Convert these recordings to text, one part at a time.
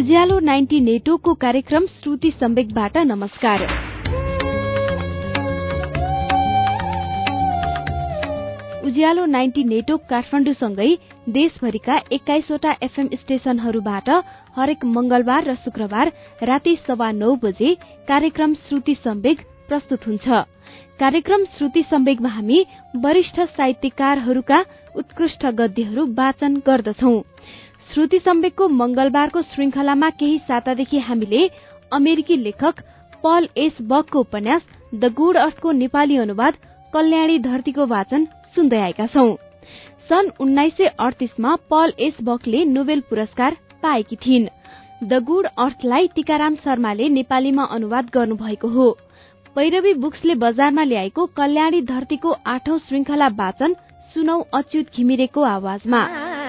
उज्यालो 90 नेटवर्कको कार्यक्रम श्रुति सम्वेकबाट नमस्कार। उज्यालो 90 नेटवर्क काठमाडौँसँगै देशभरिका 21वटा एफएम स्टेशनहरूबाट हरेक मंगलबार र शुक्रबार राति 9:15 बजे कार्यक्रम श्रुति सम्वेक प्रस्तुत हुन्छ। कार्यक्रम श्रुति सम्वेकमा हामी वरिष्ठ साहित्यकारहरूका उत्कृष्ट गद्यहरू वाचन गर्दछौं। श्रुति सम्वेकको मंगलबारको श्रृंखलामा केही सातादेखि हामीले अमेरिकी लेखक पल एस बकको उपन्यास द गुड अर्थको नेपाली अनुवाद कल्याणी धरतीको वाचन सुन्दै आएका छौं। सन् 1938 मा पल एस बकले नोबेल पुरस्कार पाएकी थिइन्। द गुड अर्थलाई टीकाराम शर्माले नेपालीमा अनुवाद गर्नुभएको हो। पैरवी बुक्सले बजारमा ल्याएको कल्याणी धरतीको 8औं श्रृंखला वाचन सुनौ अच्युत घिमिरेको आवाजमा।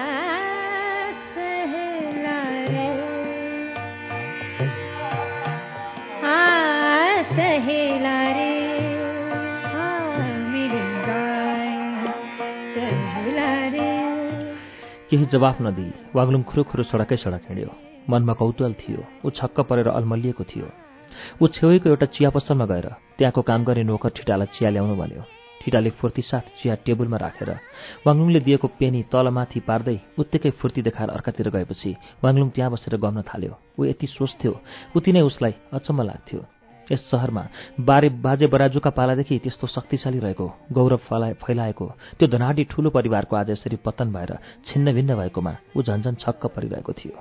केही जवाफ नदिई वाग्लुङ खुरुखुरु सडकै सडक हिँड्यो। मनमा कौतूहल थियो। ऊ छक्क परेर अल्मलिएको थियो। ऊ छेउैको एउटा चिया पसलमा गएर त्यहाँको काम गर्ने नोकर ठिटालाई चिया ल्याउनु भन्यो। ठिटाले फुर्ती साथ चिया टेबलमा राखेर वाग्लुङले दिएको पेनी तलमाथि पार्दै उत्तिकै फुर्ती देखाएर अर्कातिर गएपछि वाग्लुङ त्यहाँ बसेर गम्न थाल्यो। ऊ यति सोच्थ्यो उति नै उसलाई अचम्म लाग्थ्यो। यस शहरमा बाजे बराजुका पालादेखि त्यस्तो शक्तिशाली रहेको गौरव फैलाएको त्यो धनाढ्य ठूलो परिवारको आज यसरी पतन भएर छिन्न भिन्न भएकोमा ऊ झन्झन छक्क परिरहेको थियो।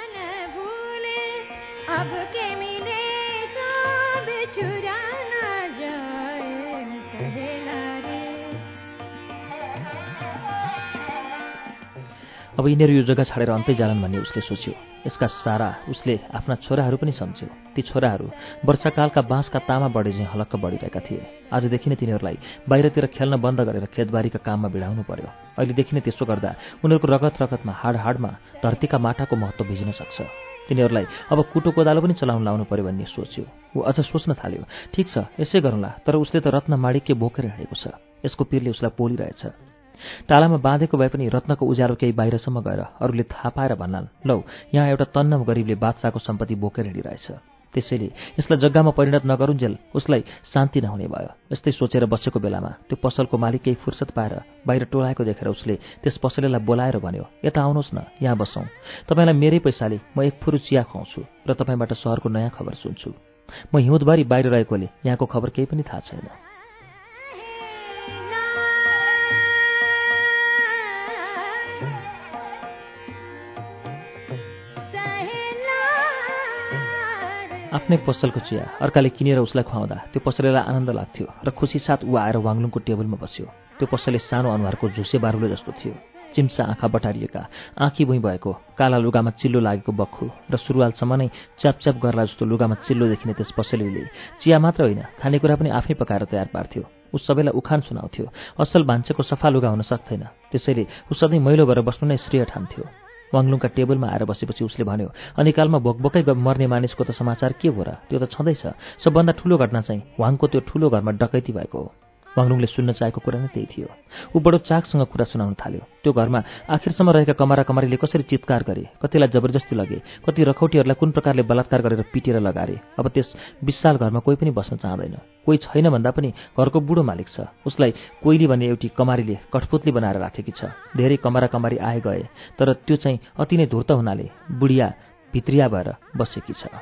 अब यिनीहरू यो जग्गा छाडेर अन्तै जालान् भन्ने उसले सोच्यो। यसका सारा उसले आफ्ना छोराहरू पनि सम्झ्यो। ती छोराहरू वर्षाकालका बाँसका तामा बढे झैं हलक्क बढिरहेका थिए। आजदेखि नै तिनीहरूलाई बाहिरतिर खेल्न बन्द गरेर खेतबारीका काममा भिडाउनु पर्यो। अहिलेदेखि नै त्यसो गर्दा उनीहरूको रगतमा हाडमा धरतीका माटाको महत्त्व भिज्न सक्छ। तिनीहरूलाई अब कुटो कोदालो पनि चलाउन लाउनु पर्यो भन्ने सोच्यो। ऊ अझ सोच्न थाल्यो, ठिक छ यसै गरौँला, तर उसले त रत्न माणिक्य बोकेर हिँडेको छ। यसको पिरले उसलाई पोलिरहेछ। टालामा बाँधेको भए पनि रत्नको उज्यालो केही बाहिरसम्म गएर अरूले थाहा पाएर भन्नान्, लौ यहाँ एउटा तन्न गरिबले बादशाहको सम्पत्ति बोकेर हिँडिरहेछ। त्यसैले यसलाई जग्गामा परिणत नगरुन्जेल उसलाई शान्ति नहुने भयो। यस्तै सोचेर बसेको बेलामा त्यो पसलको मालिक केही फुर्सद पाएर बाहिर टोलाएको देखेर उसले त्यस पसलेलाई बोलाएर भन्यो, यता आउनुहोस् न, यहाँ बसौँ। तपाईँलाई मेरै पैसाले म एक फुरु चिया खुवाउँछु र तपाईँबाट शहरको नयाँ खबर सुन्छु। म हिउँदभरि बाहिर रहेकोले यहाँको खबर केही पनि थाहा छैन। आफ्नै पसलको चिया अर्काले किनेर उसलाई खुवाउँदा त्यो पसलेलाई आनन्द लाग्थ्यो र खुसी साथ ऊ आएर वाग्लुङको टेबलमा बस्यो। त्यो पसले सानो अनुहारको झुसे बारुले जस्तो थियो। चिम्सा आँखा बटारिएका, आँखी भुइँ भएको, काला लुगामा चिल्लो लागेको बख्खु र सुरुवालसम्म नै च्यापच्याप गर्ला जस्तो लुगामा चिल्लो देखिने त्यस पसलेले चिया मात्र होइन खानेकुरा पनि आफै पकाएर तयार पार्थ्यो। ऊ सबैलाई उखान सुनाउँथ्यो। असल भान्सेको सफा लुगा हुन सक्दैन, त्यसैले ऊ सधैँ मैलो गरेर बस्नु नै श्रेय ठान्थ्यो। वाग्लुङका टेबलमा आएर बसेपछि उसले भन्यो, अनिकालमा भोकभोकै मर्ने मानिसको त समाचार के हो र? त्यो त छँदैछ। सबभन्दा ठूलो घटना चाहिँ वाङको त्यो ठूलो घरमा डकैती भएको हो। वाग्लुङले सुन्न चाहेको कुरा नै त्यही थियो। ऊ बडो चाखसँग कुरा सुनाउन थाल्यो। त्यो घरमा आखिरसम्म रहेका कमारीले कसरी चित्कार गरे, कतिलाई जबरजस्ती लगे, कति रखौटीहरूलाई कुन प्रकारले बलात्कार गरेर पिटेर लगारे। अब त्यस विशाल घरमा कोही पनि बस्न चाहँदैन। कोही छैन भन्दा पनि घरको बुढो मालिक छ। उसलाई कोइली भन्ने एउटी कमारीले कठपुतली बनाएर राखेकी छ। धेरै कमारी आए गए, तर त्यो चाहिँ अति नै धूर्त हुनाले बुढिया भित्रिया भएर बसेकी छ।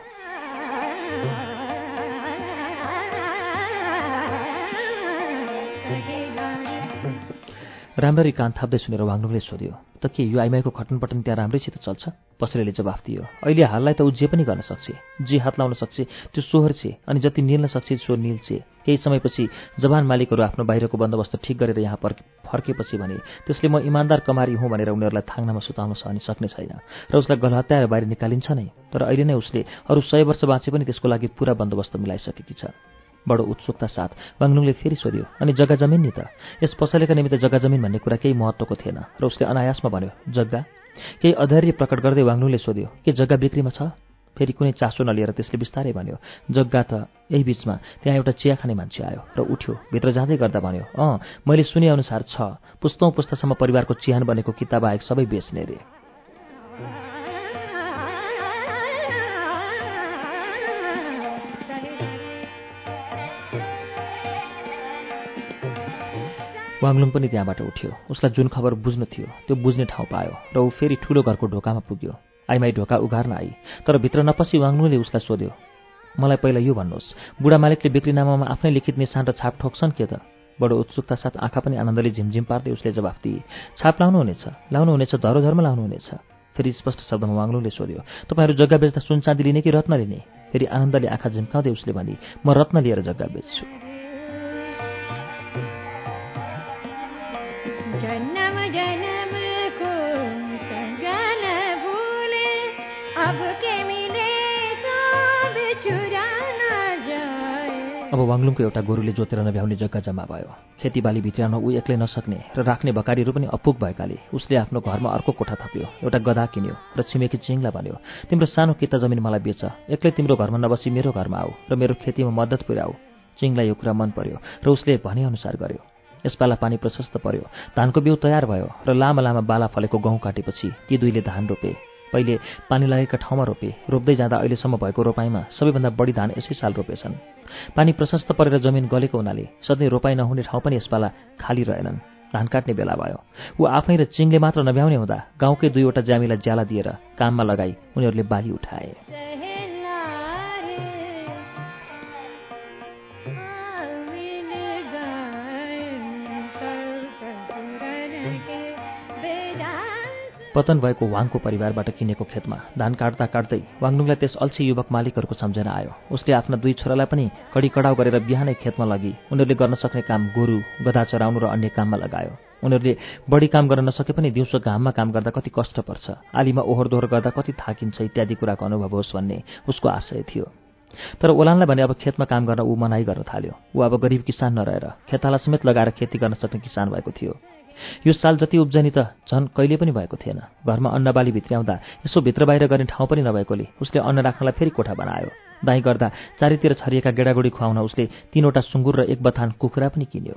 राम्ररी कान थाप्दै सुनेर वाग्लुङले सोध्यो, त के यो आइमाईको खटनपटन त्यहाँ राम्रैसित चल्छ? पसलेले जवाफ दियो, अहिले हाललाई त ऊ जे पनि गर्न सक्छ, जे हात लाउन सक्छ त्यो सोहोर छे, अनि जति निल्न सक्छ सो निल्छे। केही समयपछि जवान मालिकहरू आफ्नो बाहिरको बन्दोबस्त ठिक गरेर यहाँ फर्केपछि भने त्यसले म इमान्दार कमारी हुँ भनेर उनीहरूलाई थाङ्नामा सुताउन सक्ने छैन र उसलाई गलहत्याएर बाहिर निकालिन्छ नै। तर अहिले नै उसले अरू 100 वर्ष बाँचे पनि त्यसको लागि पूरा बन्दोबस्त मिलाइसकेकी छ। बडो उत्सुकता साथ वाग्लुङले फेरि सोध्यो, अनि जग्गा जमिन नि त? यस पसलेका निमित्त जग्गा जमिन भन्ने कुरा केही महत्त्वको थिएन र उसले अनायासमा भन्यो, जग्गा? केही अधैर्य प्रकट गर्दै वाग्लुङले सोध्यो, के जग्गा बिक्रीमा छ? फेरि कुनै चासो नलिएर त्यसले बिस्तारै भन्यो, जग्गा त। यही बीचमा त्यहाँ एउटा चिया खाने मान्छे आयो र उठ्यो। भित्र जाँदै गर्दा भन्यो, मैले सुनेअनुसार छ, पुस्तौं पुस्तासम्म परिवारको चिहान बनेको किताब बाहेक सबै बेच्ने रे। वाङलुङ पनि त्यहाँबाट उठ्यो। उसलाई जुन खबर बुझ्नु थियो त्यो बुझ्ने ठाउँ पायो र ऊ फेरि ठुलो घरको ढोकामा पुग्यो। आइमाई ढोका उघार्न आई, तर भित्र नपसी वाङलुङले उसलाई सोध्यो, मलाई पहिला यो भन्नुहोस्, बुढा मालिकले बिक्रीनामामा आफ्नै लिखित निशान र छाप ठोक्छन् के त? बडो उत्सुकता साथ आँखा पनि आनन्दले झिमझिम पार्दै उसले जवाफ दिए, छाप लाउनुहुनेछ, धरोधरमा लाउनुहुनेछ। फेरि स्पष्ट शब्दमा वाङलुङले सोध्यो, तपाईँहरू जग्गा बेच्दा सुन चाँदी लिने कि रत्न लिने? फेरि आनन्दले आँखा झिम्काउँदै उसले भनी, म रत्न लिएर जग्गा बेच्छु। अब वाङलुङको एउटा गोरुले जोतेर नभ्याउने जग्गा जम्मा भयो। खेतीबाली भित्राउन ऊ एक्लै नसक्ने र राख्ने भकारीहरू पनि अपुग भएकाले उसले आफ्नो घरमा अर्को कोठा थप्यो, एउटा गधा किन्यो र छिमेकी चिङलाई भन्यो, तिम्रो सानो किता जमिन मलाई बेच, एक्लै तिम्रो घरमा नबसी मेरो घरमा आऊ र मेरो खेतीमा मद्दत पुर्याऊ। चिङलाई यो कुरा मन पर्यो र उसले भनेअनुसार गर्यो। यसपाला पानी प्रशस्त पर्यो, धानको बिउ तयार भयो र लामा लामा बाला फलेको गहुँ काटेपछि ती दुईले धान रोपे। पहिले पानी लागेका ठाउँमा रोपे, रोप्दै जाँदा अहिलेसम्म भएको रोपाइँमा सबैभन्दा बढी धान यसै साल रोपेछन्। पानी प्रशस्त परेर जमिन गलेको हुनाले सधैँ रोपाइँ नहुने ठाउँ पनि यसपाला खाली रहेनन्। धान काट्ने बेला भयो। ऊ आफै र चिङले मात्र नभ्याउने हुँदा गाउँकै दुईवटा ज्यामीलाई ज्याला दिएर काममा लगाई उनीहरूले बाली उठाए। पतन भएको वाङको परिवारबाट किनेको खेतमा धान काट्दा काट्दै वाङलुङलाई त्यस अल्छी युवक मालिकहरूको सम्झना आयो। उसले आफ्ना दुई छोरालाई पनि कडी कडाउ गरेर बिहानै खेतमा लगी उनीहरूले गर्न सक्ने काम गोरु गधा चराउनु र अन्य काममा लगायो। उनीहरूले बढी काम गर्न नसके पनि दिउँसो घाममा काम गर्दा कति कष्ट पर्छ, आलीमा ओहोर दोहोर गर्दा कति थाकिन्छ इत्यादि कुराको अनुभव होस् भन्ने उसको आशय थियो। तर ओलानलाई भने अब खेतमा काम गर्न ऊ मनाइ गर्न थाल्यो। ऊ अब गरिब किसान नरहेर खेताला समेत लगाएर खेती गर्न सक्ने किसान भएको थियो। यो साल जति उब्जनी त झन् कहिले पनि भएको थिएन। घरमा अन्नबाली भित्र्याउँदा यसो भित्र बाहिर गर्ने ठाउँ पनि नभएकोले उसले अन्न राख्नलाई फेरि कोठा बनायो। दाइँ गर्दा चारैतिर छरिएका गेडागुडी खुवाउन उसले 3वटा सुँगुर र 1 बथान कुखुरा पनि किन्यो।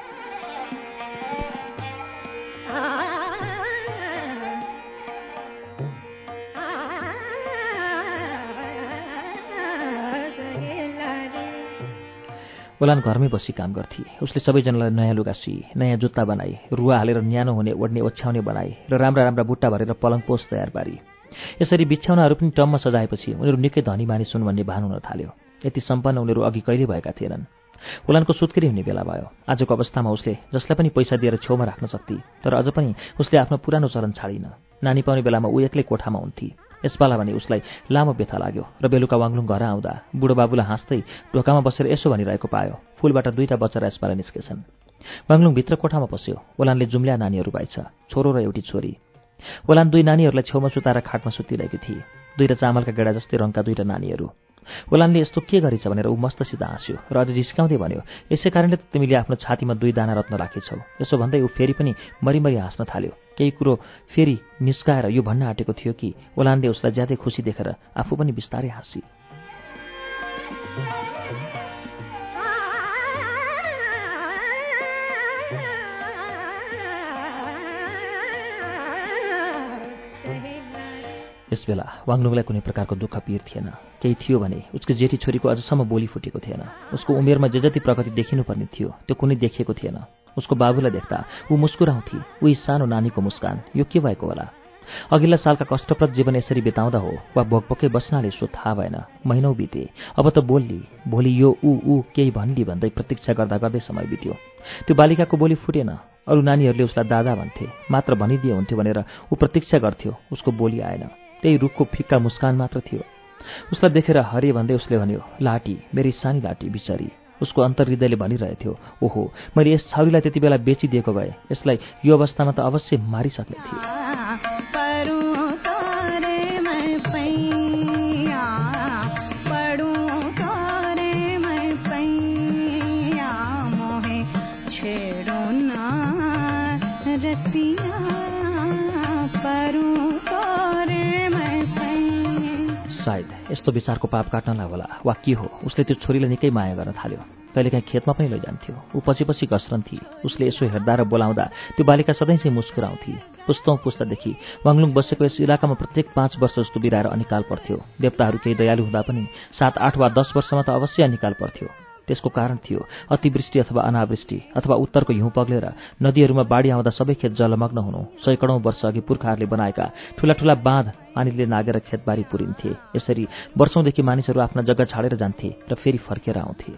ओलान घरमै बसी काम गर्थे। उसले सबैजनालाई नयाँ लुगा सिए, नयाँ जुत्ता बनाई, रुवा हालेर न्यानो हुने ओढ्ने ओछ्याउने बनाई र राम्रा राम्रा बुट्टा भरेर पलङ पोस तयार पारी। यसरी बिछ्याउनाहरू पनि टम्म सजाएपछि उनीहरू निकै धनी मानिस हुन् भन्ने भान हुन थाल्यो। यति सम्पन्न उनीहरू अघि कहिले भएका थिएनन्। ओलानको सुत्केरी हुने बेला भयो। आजको अवस्थामा उसले जसलाई पनि पैसा दिएर छेउमा राख्न सक्थे, तर अझ पनि उसले आफ्नो पुरानो चलन छाडिन। नानी पाउने बेलामा ऊ एक्लै कोठामा हुन्थे। यसपाला भने उसलाई लामो व्यथा लाग्यो र बेलुका वाङलुङ घर आउँदा बुढो बाबुलाई हाँस्दै ढोकामा बसेर यसो भनिरहेको पायो, फूलबाट 2टा बच्चा यसपाला निस्केछन्। वाङलुङ भित्र कोठामा पस्यो। ओलानले जुम्ल्या नानीहरू पाइछ, छोरो र एउटी छोरी। ओलान 2 नानीहरूलाई छेउमा सुताएर खाटमा सुतिरहेकी थिए। 2 चामलका गेडा जस्तै रङका 2टा नानीहरू। ओलानले यस्तो के गरेछ भनेर ऊ मस्तसित हाँस्यो र अझ जिस्काउँदै भन्यो, यसै कारणले त तिमीले आफ्नो छातीमा 2 दाना रत्न राखेछौ। यसो भन्दै ऊ फेरि पनि मरिमरि हाँस्न थाल्यो। केही कुरो फेरि निस्काएर यो भन्न आँटेको थियो कि ओलानले उसलाई ज्यादै खुसी देखेर आफू पनि बिस्तारै हाँसी। यसबेला वाङलुङलाई कुनै प्रकारको दुःख पीर थिएन। केही थियो भने उसको जेठी छोरीको अझसम्म बोली फुटेको थिएन। उसको उमेरमा जे जति प्रगति देखिनुपर्ने थियो त्यो कुनै देखिएको थिएन। उसको बाबुलाई देख्दा ऊ मुस्कुराउँथे। उही सानो नानीको मुस्कान, यो के भएको होला? अघिल्ला सालका कष्टप्रद जीवन यसरी बिताउँदा हो वा भोकभोकै बस्नाले सो थाहा भएन। महिनौ बिते। अब त बोल्ली, भोलि यो ऊ केही भन्ली भन्दै प्रतीक्षा गर्दा गर्दै समय बित्यो। त्यो बालिकाको बोली फुटेन। अरू नानीहरूले उसलाई दादा भन्थे, मात्र भनिदिए हुन्थ्यो भनेर ऊ प्रतीक्षा गर्थ्यो। उसको बोली आएन। त्यही रुखको फिक्का मुस्कान मात्र थियो। उसलाई देखेर हरे भन्दै उसले भन्यो, लाटी, मेरी सानी लाटी बिचारी। उसको अन्तर्हृदयले भनिरहेथ्यो, ओहो, मैले यस छाउरीलाई त्यति बेला बेचिदिएको भए यसलाई यो अवस्थामा त अवश्य मारिसक्ने थिए। सायद यस्तो विचारको पाप काट्नलाई होला वा के हो, उसले त्यो छोरीलाई निकै माया गर्न थाल्यो। कहिलेकाहीँ खेतमा पनि लैजान्थ्यो। ऊ पछि पछि घस्रन्थी। उसले यसो हेर्दा र बोलाउँदा त्यो बालिका सधैँ चाहिँ मुस्कुराउँथी। पुस्तौँ पुस्तादेखि वाङलुङ बसेको यस इलाकामा प्रत्येक 5 वर्ष जस्तो बिराएर अनिकाल पर्थ्यो। देवताहरू केही दयालु हुँदा पनि 7, 8 वा 10 वर्षमा त अवश्य अनिकाल पर्थ्यो। त्यसको कारण थियो अतिवृष्टि अथवा अनावृष्टि अथवा उत्तरको हिउँ पग्लेर नदीहरूमा बाढी आउँदा सबै खेत जलमग्न हुनु, सैकडौँ वर्ष अघि पुर्खाहरूले बनाएका ठूला ठूला बाँध पानीले नागेर खेतबारी पुरिन्थे। यसरी वर्षौंदेखि मानिसहरू आफ्ना जग्गा छाडेर जान्थे र फेरि फर्केर आउँथे।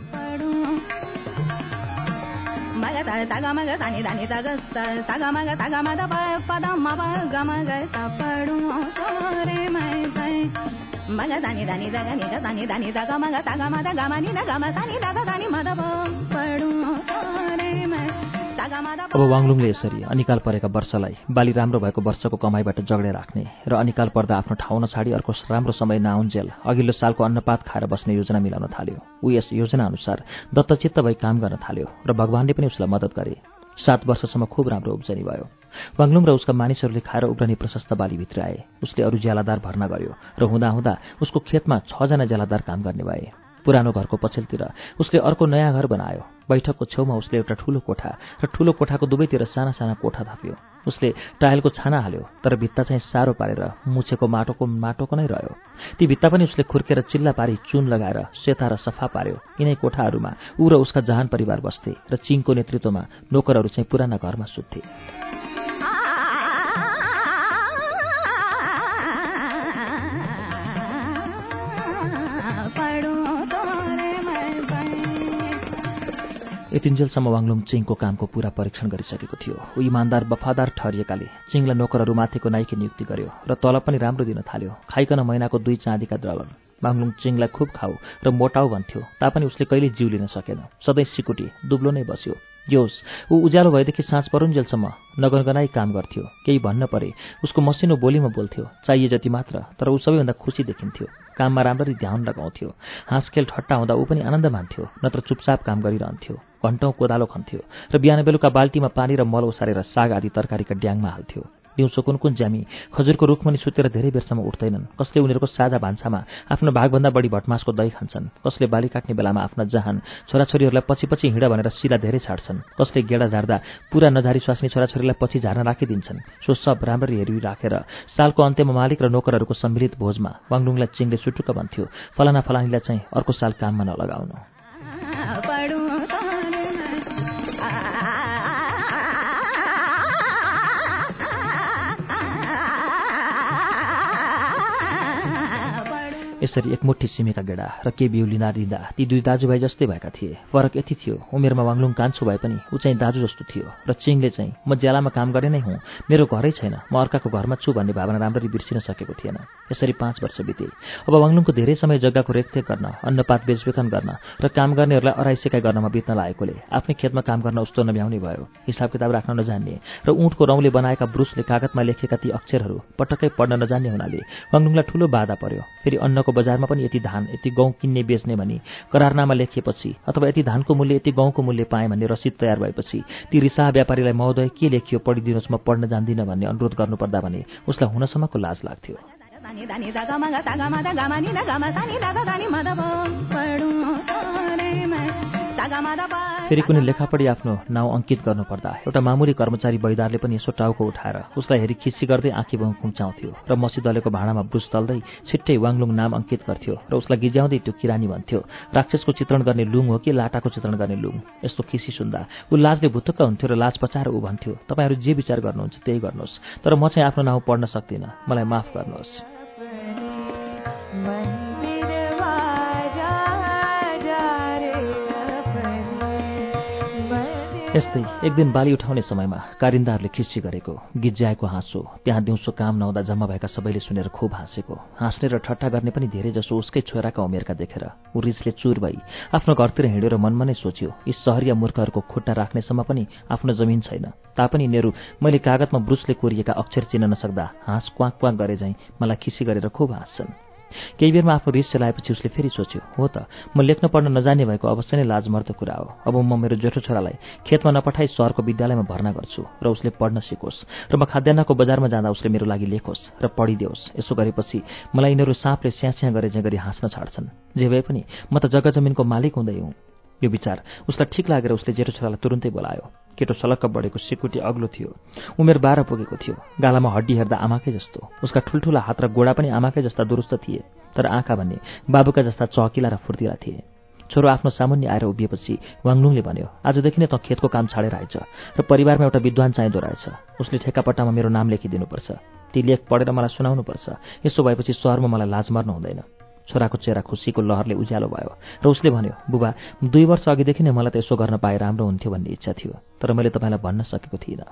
अब वाङलुङले यसरी अनिकाल परेका वर्षलाई बाली राम्रो भएको वर्षको कमाईबाट जगडे राख्ने र अनिकाल पर्दा आफ्नो ठाउँ नछाडी अर्को राम्रो समय नआउन्जेल अघिल्लो सालको अन्नपात खाएर बस्ने योजना मिलाउन थाल्यो। ऊ यस योजना अनुसार दत्तचित्त भई काम गर्न थाल्यो र भगवानले पनि उसलाई मद्दत गरे। 7 वर्षसम्म खूब राम्रो उब्जनी भयो। वाङलुङ र उसका मानिसहरूले खाएर उब्रने प्रशस्त बाली भित्र आए। उसले अरू ज्यालादार भर्ना गर्यो र हुँदा उसको खेतमा 6 जना ज्यालादार काम गर्ने भए। पुरानो घरको पछिल्तिर उसले अर्को नयाँ घर बनायो। बैठकको छेउमा उसले एउटा ठूलो कोठा र ठूलो कोठाको दुवैतिर साना साना कोठा थप्यो। उसले टाइलको छाना हाल्यो, तर भित्ता चाहिँ सारो पारेर मुछेको माटोको नै रह्यो। ती भित्ता पनि उसले खुर्केर चिल्ला पारी चुन लगाएर सेता र सफा पार्यो। यिनै कोठाहरूमा ऊ र उसका जहान परिवार बस्थे र चिङको नेतृत्वमा नोकरहरू चाहिँ पुराना घरमा सुत्थे। यतिन्जेलसम्म वाङलुङ चिङको कामको पूरा परीक्षण गरिसकेको थियो। ऊ इमान्दार वफादार ठहरिएकाले चिङलाई नोकरहरूमाथिको नाइके नियुक्ति गर्यो र तलब पनि राम्रो दिन थाल्यो। खाइकन महिनाको 2 चाँदीका डलर। वाङलुङ चिङलाई खुब खाऊ र मोटाउ भन्थ्यो, तापनि उसले कहिले जिउ लिन सकेन। सधैँ सिकुटी दुब्लो नै बस्यो। जोस् ऊ उज्यालो भएदेखि साँझ परुन्जेलसम्म नगनगनाई काम गर्थ्यो। केही भन्न परे उसको मसिनो बोलीमा बोल्थ्यो, चाहिए जति मात्र, तर ऊ सबैभन्दा खुसी देखिन्थ्यो। काममा राम्ररी ध्यान लगाउँथ्यो। हाँसखेल ठट्टा हुँदा ऊ पनि आनन्द मान्थ्यो, नत्र चुपचाप काम गरिरहन्थ्यो। घन्टौँ कोदालो खन्थ्यो र बिहान बेलुका बाल्टीमा पानी र मल ओसारेर साग आदि तरकारीका ड्याङमा हाल्थ्यो। दिउँसो कुन ज्यामी खजुरको रुखमुनि सुतेर धेरै बेरसम्म उठ्दैनन्। कसले उनीहरूको साझा भान्सामा आफ्नो भागभन्दा बढी भटमासको दही खान्छन्। कसले बाली काट्ने बेलामा आफ्ना जहान छोराछोरीहरूलाई पछि हिँड भनेर सिला धेरै छाड्छन्। कसले गेडा झार्दा पूरा नझारी स्वास्नी छोराछोरीलाई पछि झार्न राखिदिन्छन्। सो सब राम्ररी हेरिराखेर सालको अन्त्यमा मालिक र नोकरहरूको सम्मिलित भोजमा वाङलुङलाई चिङले सुटुक्क भन्थ्यो, फलाना फलानीलाई चाहिँ अर्को साल काममा नलगाउनु। यसरी एकमुठी सिमेका गेडा र के बिउ लिँदा ती 2 दाजुभाइ जस्तै भएका थिए। फरक यति थियो, उमेरमा वाङलुङ कान्छो भए पनि ऊ चाहिँ दाजु जस्तो थियो र चिङले चाहिँ म ज्यालामा काम गर्ने नै हुँ, मेरो घरै छैन, म अर्काको घरमा छु भन्ने भावना राम्ररी बिर्सिन सकेको थिएन। यसरी 5 वर्ष बिते। अब वाङलुङको धेरै समय जग्गाको रेखदेख गर्न, अन्नपात बेचबेखन गर्न र काम गर्नेहरूलाई अराइ सिकाइ गर्नमा बित्न लागेकोले आफ्नै खेतमा काम गर्न उस्तो नभ्याउने भयो। हिसाब किताब राख्न नजान्ने र ऊँटको रौँले बनाएका ब्रुसले कागतमा लेखेका ती अक्षरहरू पटक्कै पढ्न नजान्ने हुनाले वाङलुङलाई ठूलो बाधा पर्यो। फेरि अन्नको बजारमा पनि यति धान यति गहुँ किन्ने बेच्ने भनी करारनामा लेखिएपछि अथवा यति धानको मूल्य यति गहुँको मूल्य पाएँ भन्ने रसिद तयार भएपछि ती रिसाहा व्यापारीलाई महोदय के लेखियो पढिदिनुहोस्, म पढ्न जान्दिनँ भन्ने अनुरोध गर्नुपर्दा भने उसलाई हुनसम्मको लाज लाग्थ्यो। फेरि कुनै लेखापढी आफ्नो नाउँ अङ्कित गर्नुपर्दा एउटा मामुली कर्मचारी बैदारले पनि यसो टाउको उठाएर उसलाई हेरी खिस्सी गर्दै आँखी बहु खुम्चाउँथ्यो र मसी दलेको भाँडामा ब्रुस तल्दै छिट्टै वाङलुङ नाम अङ्कित गर्थ्यो र उसलाई गिज्याउँदै त्यो किरानी भन्थ्यो, राक्षसको चित्रण गर्ने लुङ हो कि लाटाको चित्रण गर्ने लुङ। यस्तो खिसी सुन्दा ऊ लाजले भुतुक्क हुन्थ्यो र लाज पचाएर ऊ भन्थ्यो, तपाईँहरू जे विचार गर्नुहुन्छ त्यही गर्नुहोस्, तर म चाहिँ आफ्नो नाउँ पढ्न सक्दिनँ, मलाई माफ गर्नुहोस्। यस्तै एक दिन बाली उठाउने समयमा कारिन्दाहरूले खिस्सी गरेको, गिज्याएको हाँसो, त्यहाँ दिउँसो काम नहुँदा जम्मा भएका सबैले सुनेर खुब हाँसेको, हाँस्ने र ठट्टा गर्ने पनि धेरै जसो उसकै छोराका उमेरका देखेर ऊ रिसले चुर भई आफ्नो घरतिर हिँड्यो र मनमा नै सोच्यो, यी सहरिया मूर्खहरूको खुट्टा राख्नेसम्म पनि आफ्नो जमिन छैन, तापनि यिनीहरू मैले कागतमा ब्रुसले कोरिएका अक्षर चिन्न नसक्दा हाँस क्वाक क्वाक गरे झैँ मलाई खिसी गरेर खुब हाँस्छन्। केही बेरमा आफ्नो रिस चलाएपछि उसले फेरि सोच्यो, हो त म लेख्न पढ्न नजान्ने भएको अवश्य नै लाजमर्दो कुरा हो। अब म मेरो जेठो छोरालाई खेतमा नपठाई सहरको विद्यालयमा भर्ना गर्छु र उसले पढ्न सिकोस् र म खाद्यान्नको बजारमा जाँदा उसले मेरो लागि लेखोस् र पढिदेओस्। यसो गरेपछि मलाई यिनीहरू साँपले स्यास्या गरे चाहिँ गरी हाँस्न छाड्छन्। जे भए पनि म त जग्गा जमिनको मालिक हुँदै हुँ। यो विचार उसलाई ठिक लागेर उसले जेठो छोरालाई तुरुन्तै बोलायो। केटो सलक्क बढेको सिकुटी अग्लो थियो, उमेर 12 पुगेको थियो, गालामा हड्डी हेर्दा आमाकै जस्तो, उसका ठुल्ठुला हात र गोडा पनि आमाकै जस्ता दुरुस्त थिए, तर आँखा भन्ने बाबुका जस्ता चहकिला र फुर्तिला थिए। छोरो आफ्नो सामुन्ने आएर उभिएपछि वाङलुङले भन्यो, आजदेखि नै त खेतको काम छाडेर आइज र परिवारमा एउटा विद्वान चाहिँदो रहेछ। उसले ठेक्कापट्टामा मेरो नाम लेखिदिनुपर्छ। ती लेख पढेर मलाई सुनाउनुपर्छ। यसो भएपछि सहरमा मलाई लाज मर्न हुँदैन। छोराको चेहरा खुसीको लहरले उज्यालो भयो र उसले भन्यो, बुबा, 2 वर्ष अघिदेखि नै मलाई त यसो गर्न पाए राम्रो हुन्थ्यो भन्ने इच्छा थियो, तर मैले तपाईँलाई भन्न सकेको थिइनँ।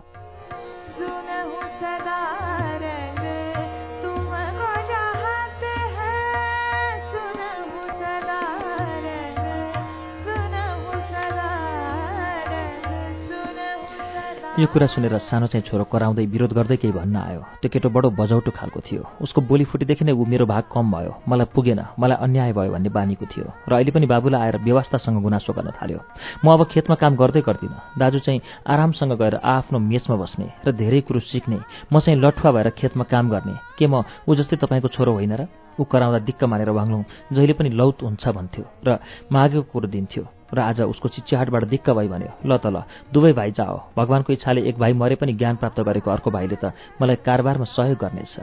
यो कुरा सुनेर सानो चाहिँ छोरो कराउँदै विरोध गर्दै केही भन्न आयो। त्यो केटो बडो बजौटो खालको थियो। उसको बोली फुटीदेखि नै ऊ मेरो भाग कम भयो, मलाई पुगेन, मलाई अन्याय भयो भन्ने बानीको थियो र अहिले पनि बाबुलाई आएर व्यवस्थासँग गुनासो गर्न थाल्यो। म अब खेतमा काम गर्दै गर्दिनँ। दाजु चाहिँ आरामसँग गएर आफ्नो मेचमा बस्ने र धेरै कुरो सिक्ने, म चाहिँ लठुवा भएर खेतमा काम गर्ने। के म ऊ जस्तै तपाईँको छोरो होइन र? ऊ कराउँदा दिक्क मानेर वाङलुङ जहिले पनि लौत हुन्छ भन्थ्यो र मागेको कुरो दिन्थ्यो र आज उसको चिच्याहाटबाट दिक्क भई भन्यो, ल त ल, दुवै भाइ जाओ। भगवानको इच्छाले एक भाइ मरे पनि ज्ञान प्राप्त गरेको अर्को भाइले त मलाई कारोबारमा सहयोग गर्नेछ।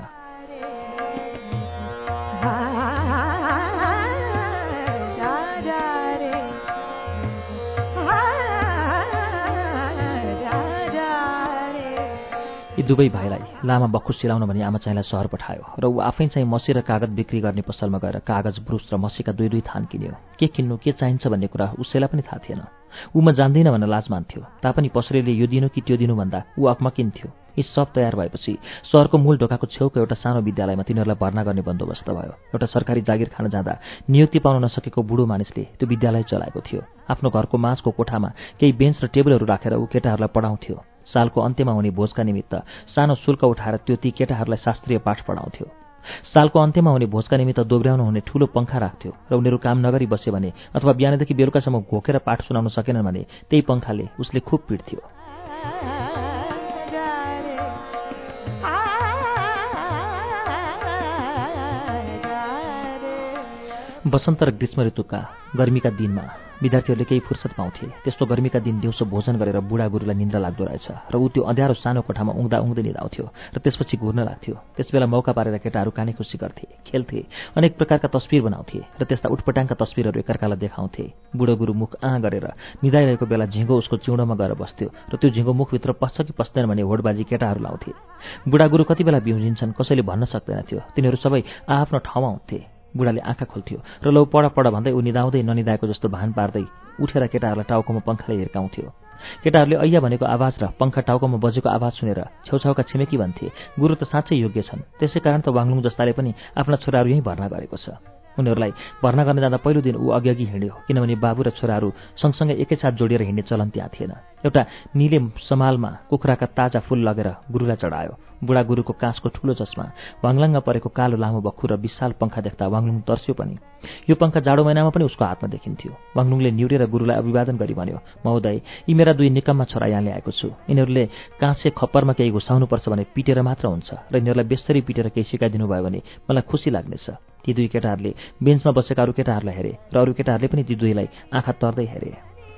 यी दुवै भाइलाई लामा बक्खु सिलाउन भनी आमा चाहिँलाई सहर पठायो र ऊ आफै चाहिँ मसी र कागज बिक्री गर्ने पसलमा गएर कागज, ब्रुस र मसीका 2-2 थान किन्यो। के किन्नु, के चाहिन्छ भन्ने कुरा उसैलाई पनि थाहा थिएन। ऊ म जान्दिनँ भन्न लाज मान्थ्यो, तापनि पसलेले यो दिनु कि त्यो दिनु भन्दा ऊ अकमकिन्थ्यो। यी सब तयार भएपछि सहरको मूल ढोकाको छेउको एउटा सानो विद्यालयमा तिनीहरूलाई भर्ना गर्ने बन्दोबस्त भयो। एउटा सरकारी जागिर खान जाँदा नियुक्ति पाउन नसकेको बुढो मानिसले त्यो विद्यालय चलाएको थियो। आफ्नो घरको माझको कोठामा केही बेन्च र टेबलहरू राखेर ऊ केटाहरूलाई पढाउँथ्यो। सालको अन्त्यमा हुने भोजका निमित्त सानो शुल्क उठाएर त्यो ती केटाहरूलाई शास्त्रीय पाठ पढाउँथ्यो। सालको अन्त्यमा हुने भोजका निमित्त दोब्र्याउन हुने ठूलो पंखा राख्थ्यो र उनीहरू काम नगरी बसे भने अथवा बिहानदेखि बेलुकासम्म घोकेर पाठ सुनाउन सकेनन् भने त्यही पंखाले उसले खुब पिट्थ्यो। वसन्त र ग्रीष्म ऋतुका गर्मीका दिनमा विद्यार्थीहरूले केही फुर्सद पाउँथे। त्यस्तो गर्मीका दिन दिउँसो भोजन गरेर बुढागुरुलाई निन्द्रा लाग्दो रहेछ र ऊ त्यो अँध्यारो सानो कोठामा उङ्दा उङ्दै निदाउँथ्यो र त्यसपछि घुर्न लाग्थ्यो। त्यसबेला मौका पारेर केटाहरू काने खुसी गर्थे, खेल्थे, अनेक प्रकारका तस्बिर बनाउँथे र त्यस्ता उटपटाङका तस्बिरहरू एकअर्कालाई देखाउँथे। बुढोगुरु मुख गरेर निदाइरहेको बेला झिँगो उसको चिउँडोमा गएर बस्थ्यो र त्यो झिँगो मुखभित्र पस्छ कि पस्दैन भन्ने होडबाजी केटाहरू लाउँथे। बुढागुरु कति बेला बिउजिन्छन् कसैले भन्न सक्दैनथ्यो। तिनीहरू सबै आफ्नो ठाउँमा हुन्थे। बुढाले आँखा खोल्थ्यो र लौ पढ पढ भन्दै ऊ निदाउँदै ननिदाएको जस्तो भान पार्दै उठेर केटाहरूलाई टाउकोमा पंखाले हिर्काउँथ्यो। केटाहरूले ऐया भनेको आवाज र पंखा टाउकोमा बजेको आवाज सुनेर छेउछाउका छिमेकी भन्थे, गुरु त साँच्चै योग्य छन्। त्यसै कारण त वाङलुङ जस्ताले पनि आफ्ना छोराहरू यहीँ भर्ना गरेको छ। उनीहरूलाई भर्ना गर्न जाँदा पहिलो दिन ऊ अघि हिँड्यो, किनभने बाबु र छोराहरू सँगसँगै एकैसाथ जोडिएर हिँड्ने चलन त्यहाँ थिएन। एउटा नीले समालमा कुखुराका ताजा फूल लगेर गुरुलाई चढायो। बुढागुरुको काँसको ठूलो चस्मा, वाङलाङ्ग परेको कालो लामो बख्खु र विशाल पंखा देख्दा वाङलुङ तर्स्यो पनि। यो पंखा जाडो महिनामा पनि उसको हातमा देखिन्थ्यो। वाङलुङले निउरेर गुरुलाई अभिवादन गरी भन्यो, महोदय, यी मेरा 2 निकम्मा छोरा यहाँ ल्याएको छु। यिनीहरूले काँसे खप्परमा केही घुसाउनुपर्छ भने पिटेर मात्र हुन्छ र यिनीहरूलाई बेसरी पिटेर केही सिकाइदिनु भयो भने मलाई खुसी लाग्नेछ। ती 2 केटाहरूले बेन्चमा बसेका अरू केटाहरूलाई हेरे र अरू केटाहरूले पनि ती 2लाई आँखा तर्दै हेरे।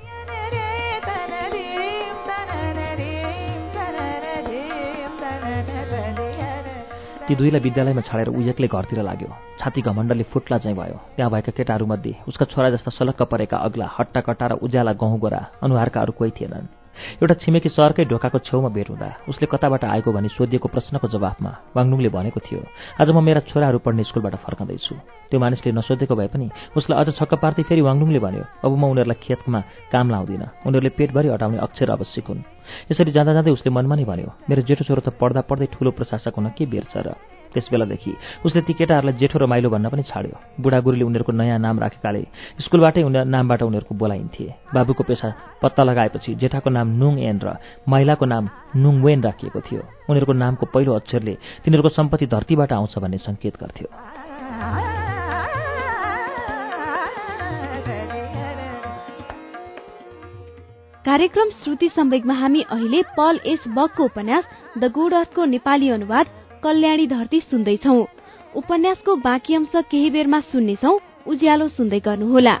ती 2लाई विद्यालयमा छाडेर ऊ एक्लै घरतिर लाग्यो। छाती घमण्डले फुट्ला चाहिँ भयो। त्यहाँ भएका केटाहरूमध्ये उसका छोरा जस्ता सलक्क परेका अग्ला, हट्टाकट्टा र उज्याला गहुँ गोरा अनुहारका अरू कोही थिएनन्। एउटा छिमेकी सहरकै ढोकाको छेउमा भेट हुँदा उसले कताबाट आएको भनी सोधिएको प्रश्नको जवाफमा वाङलुङले भनेको थियो, आज म मेरा छोराहरू पढ्ने स्कुलबाट फर्कँदैछु। त्यो मानिसले नसोधेको भए पनि उसलाई अझ छक्क पार्दै फेरि वाङलुङले भन्यो, अब म उनीहरूलाई खेतमा काम लाउँदिनँ। उनीहरूले पेटभरि अटाउने अक्षर आवश्यक हुन्। यसरी जाँदा जाँदै उसले मनमा नै भन्यो, मेरो जेठो छोरो त पढ्दा पढ्दै ठूलो प्रशासक हुन के बेर छ र। त्यसबेलादेखि उसले ती केटाहरूलाई जेठो र माइलो भन्न पनि छाड्यो। बुढागुरुले उनीहरूको नयाँ नाम राखेकाले स्कुलबाटै नामबाट उनीहरूको बोलाइन्थे। बाबुको पेशा पत्ता लगाएपछि जेठाको नाम नुङ एन र माइलाको नाम नुङ वेन राखिएको थियो। उनीहरूको नामको पहिलो अक्षरले तिनीहरूको सम्पत्ति धरतीबाट आउँछ भन्ने संकेत गर्थ्यो। कार्यक्रम श्रुति सम्वेकमा हामी अहिले पल एस बकको उपन्यास द गुड अर्थको नेपाली अनुवाद कल्याणी धरती सुन्दैछौ। उपन्यासको बाँकी अंश केही बेरमा सुन्नेछौ। उज्यालो सुन्दै गर्नुहोला।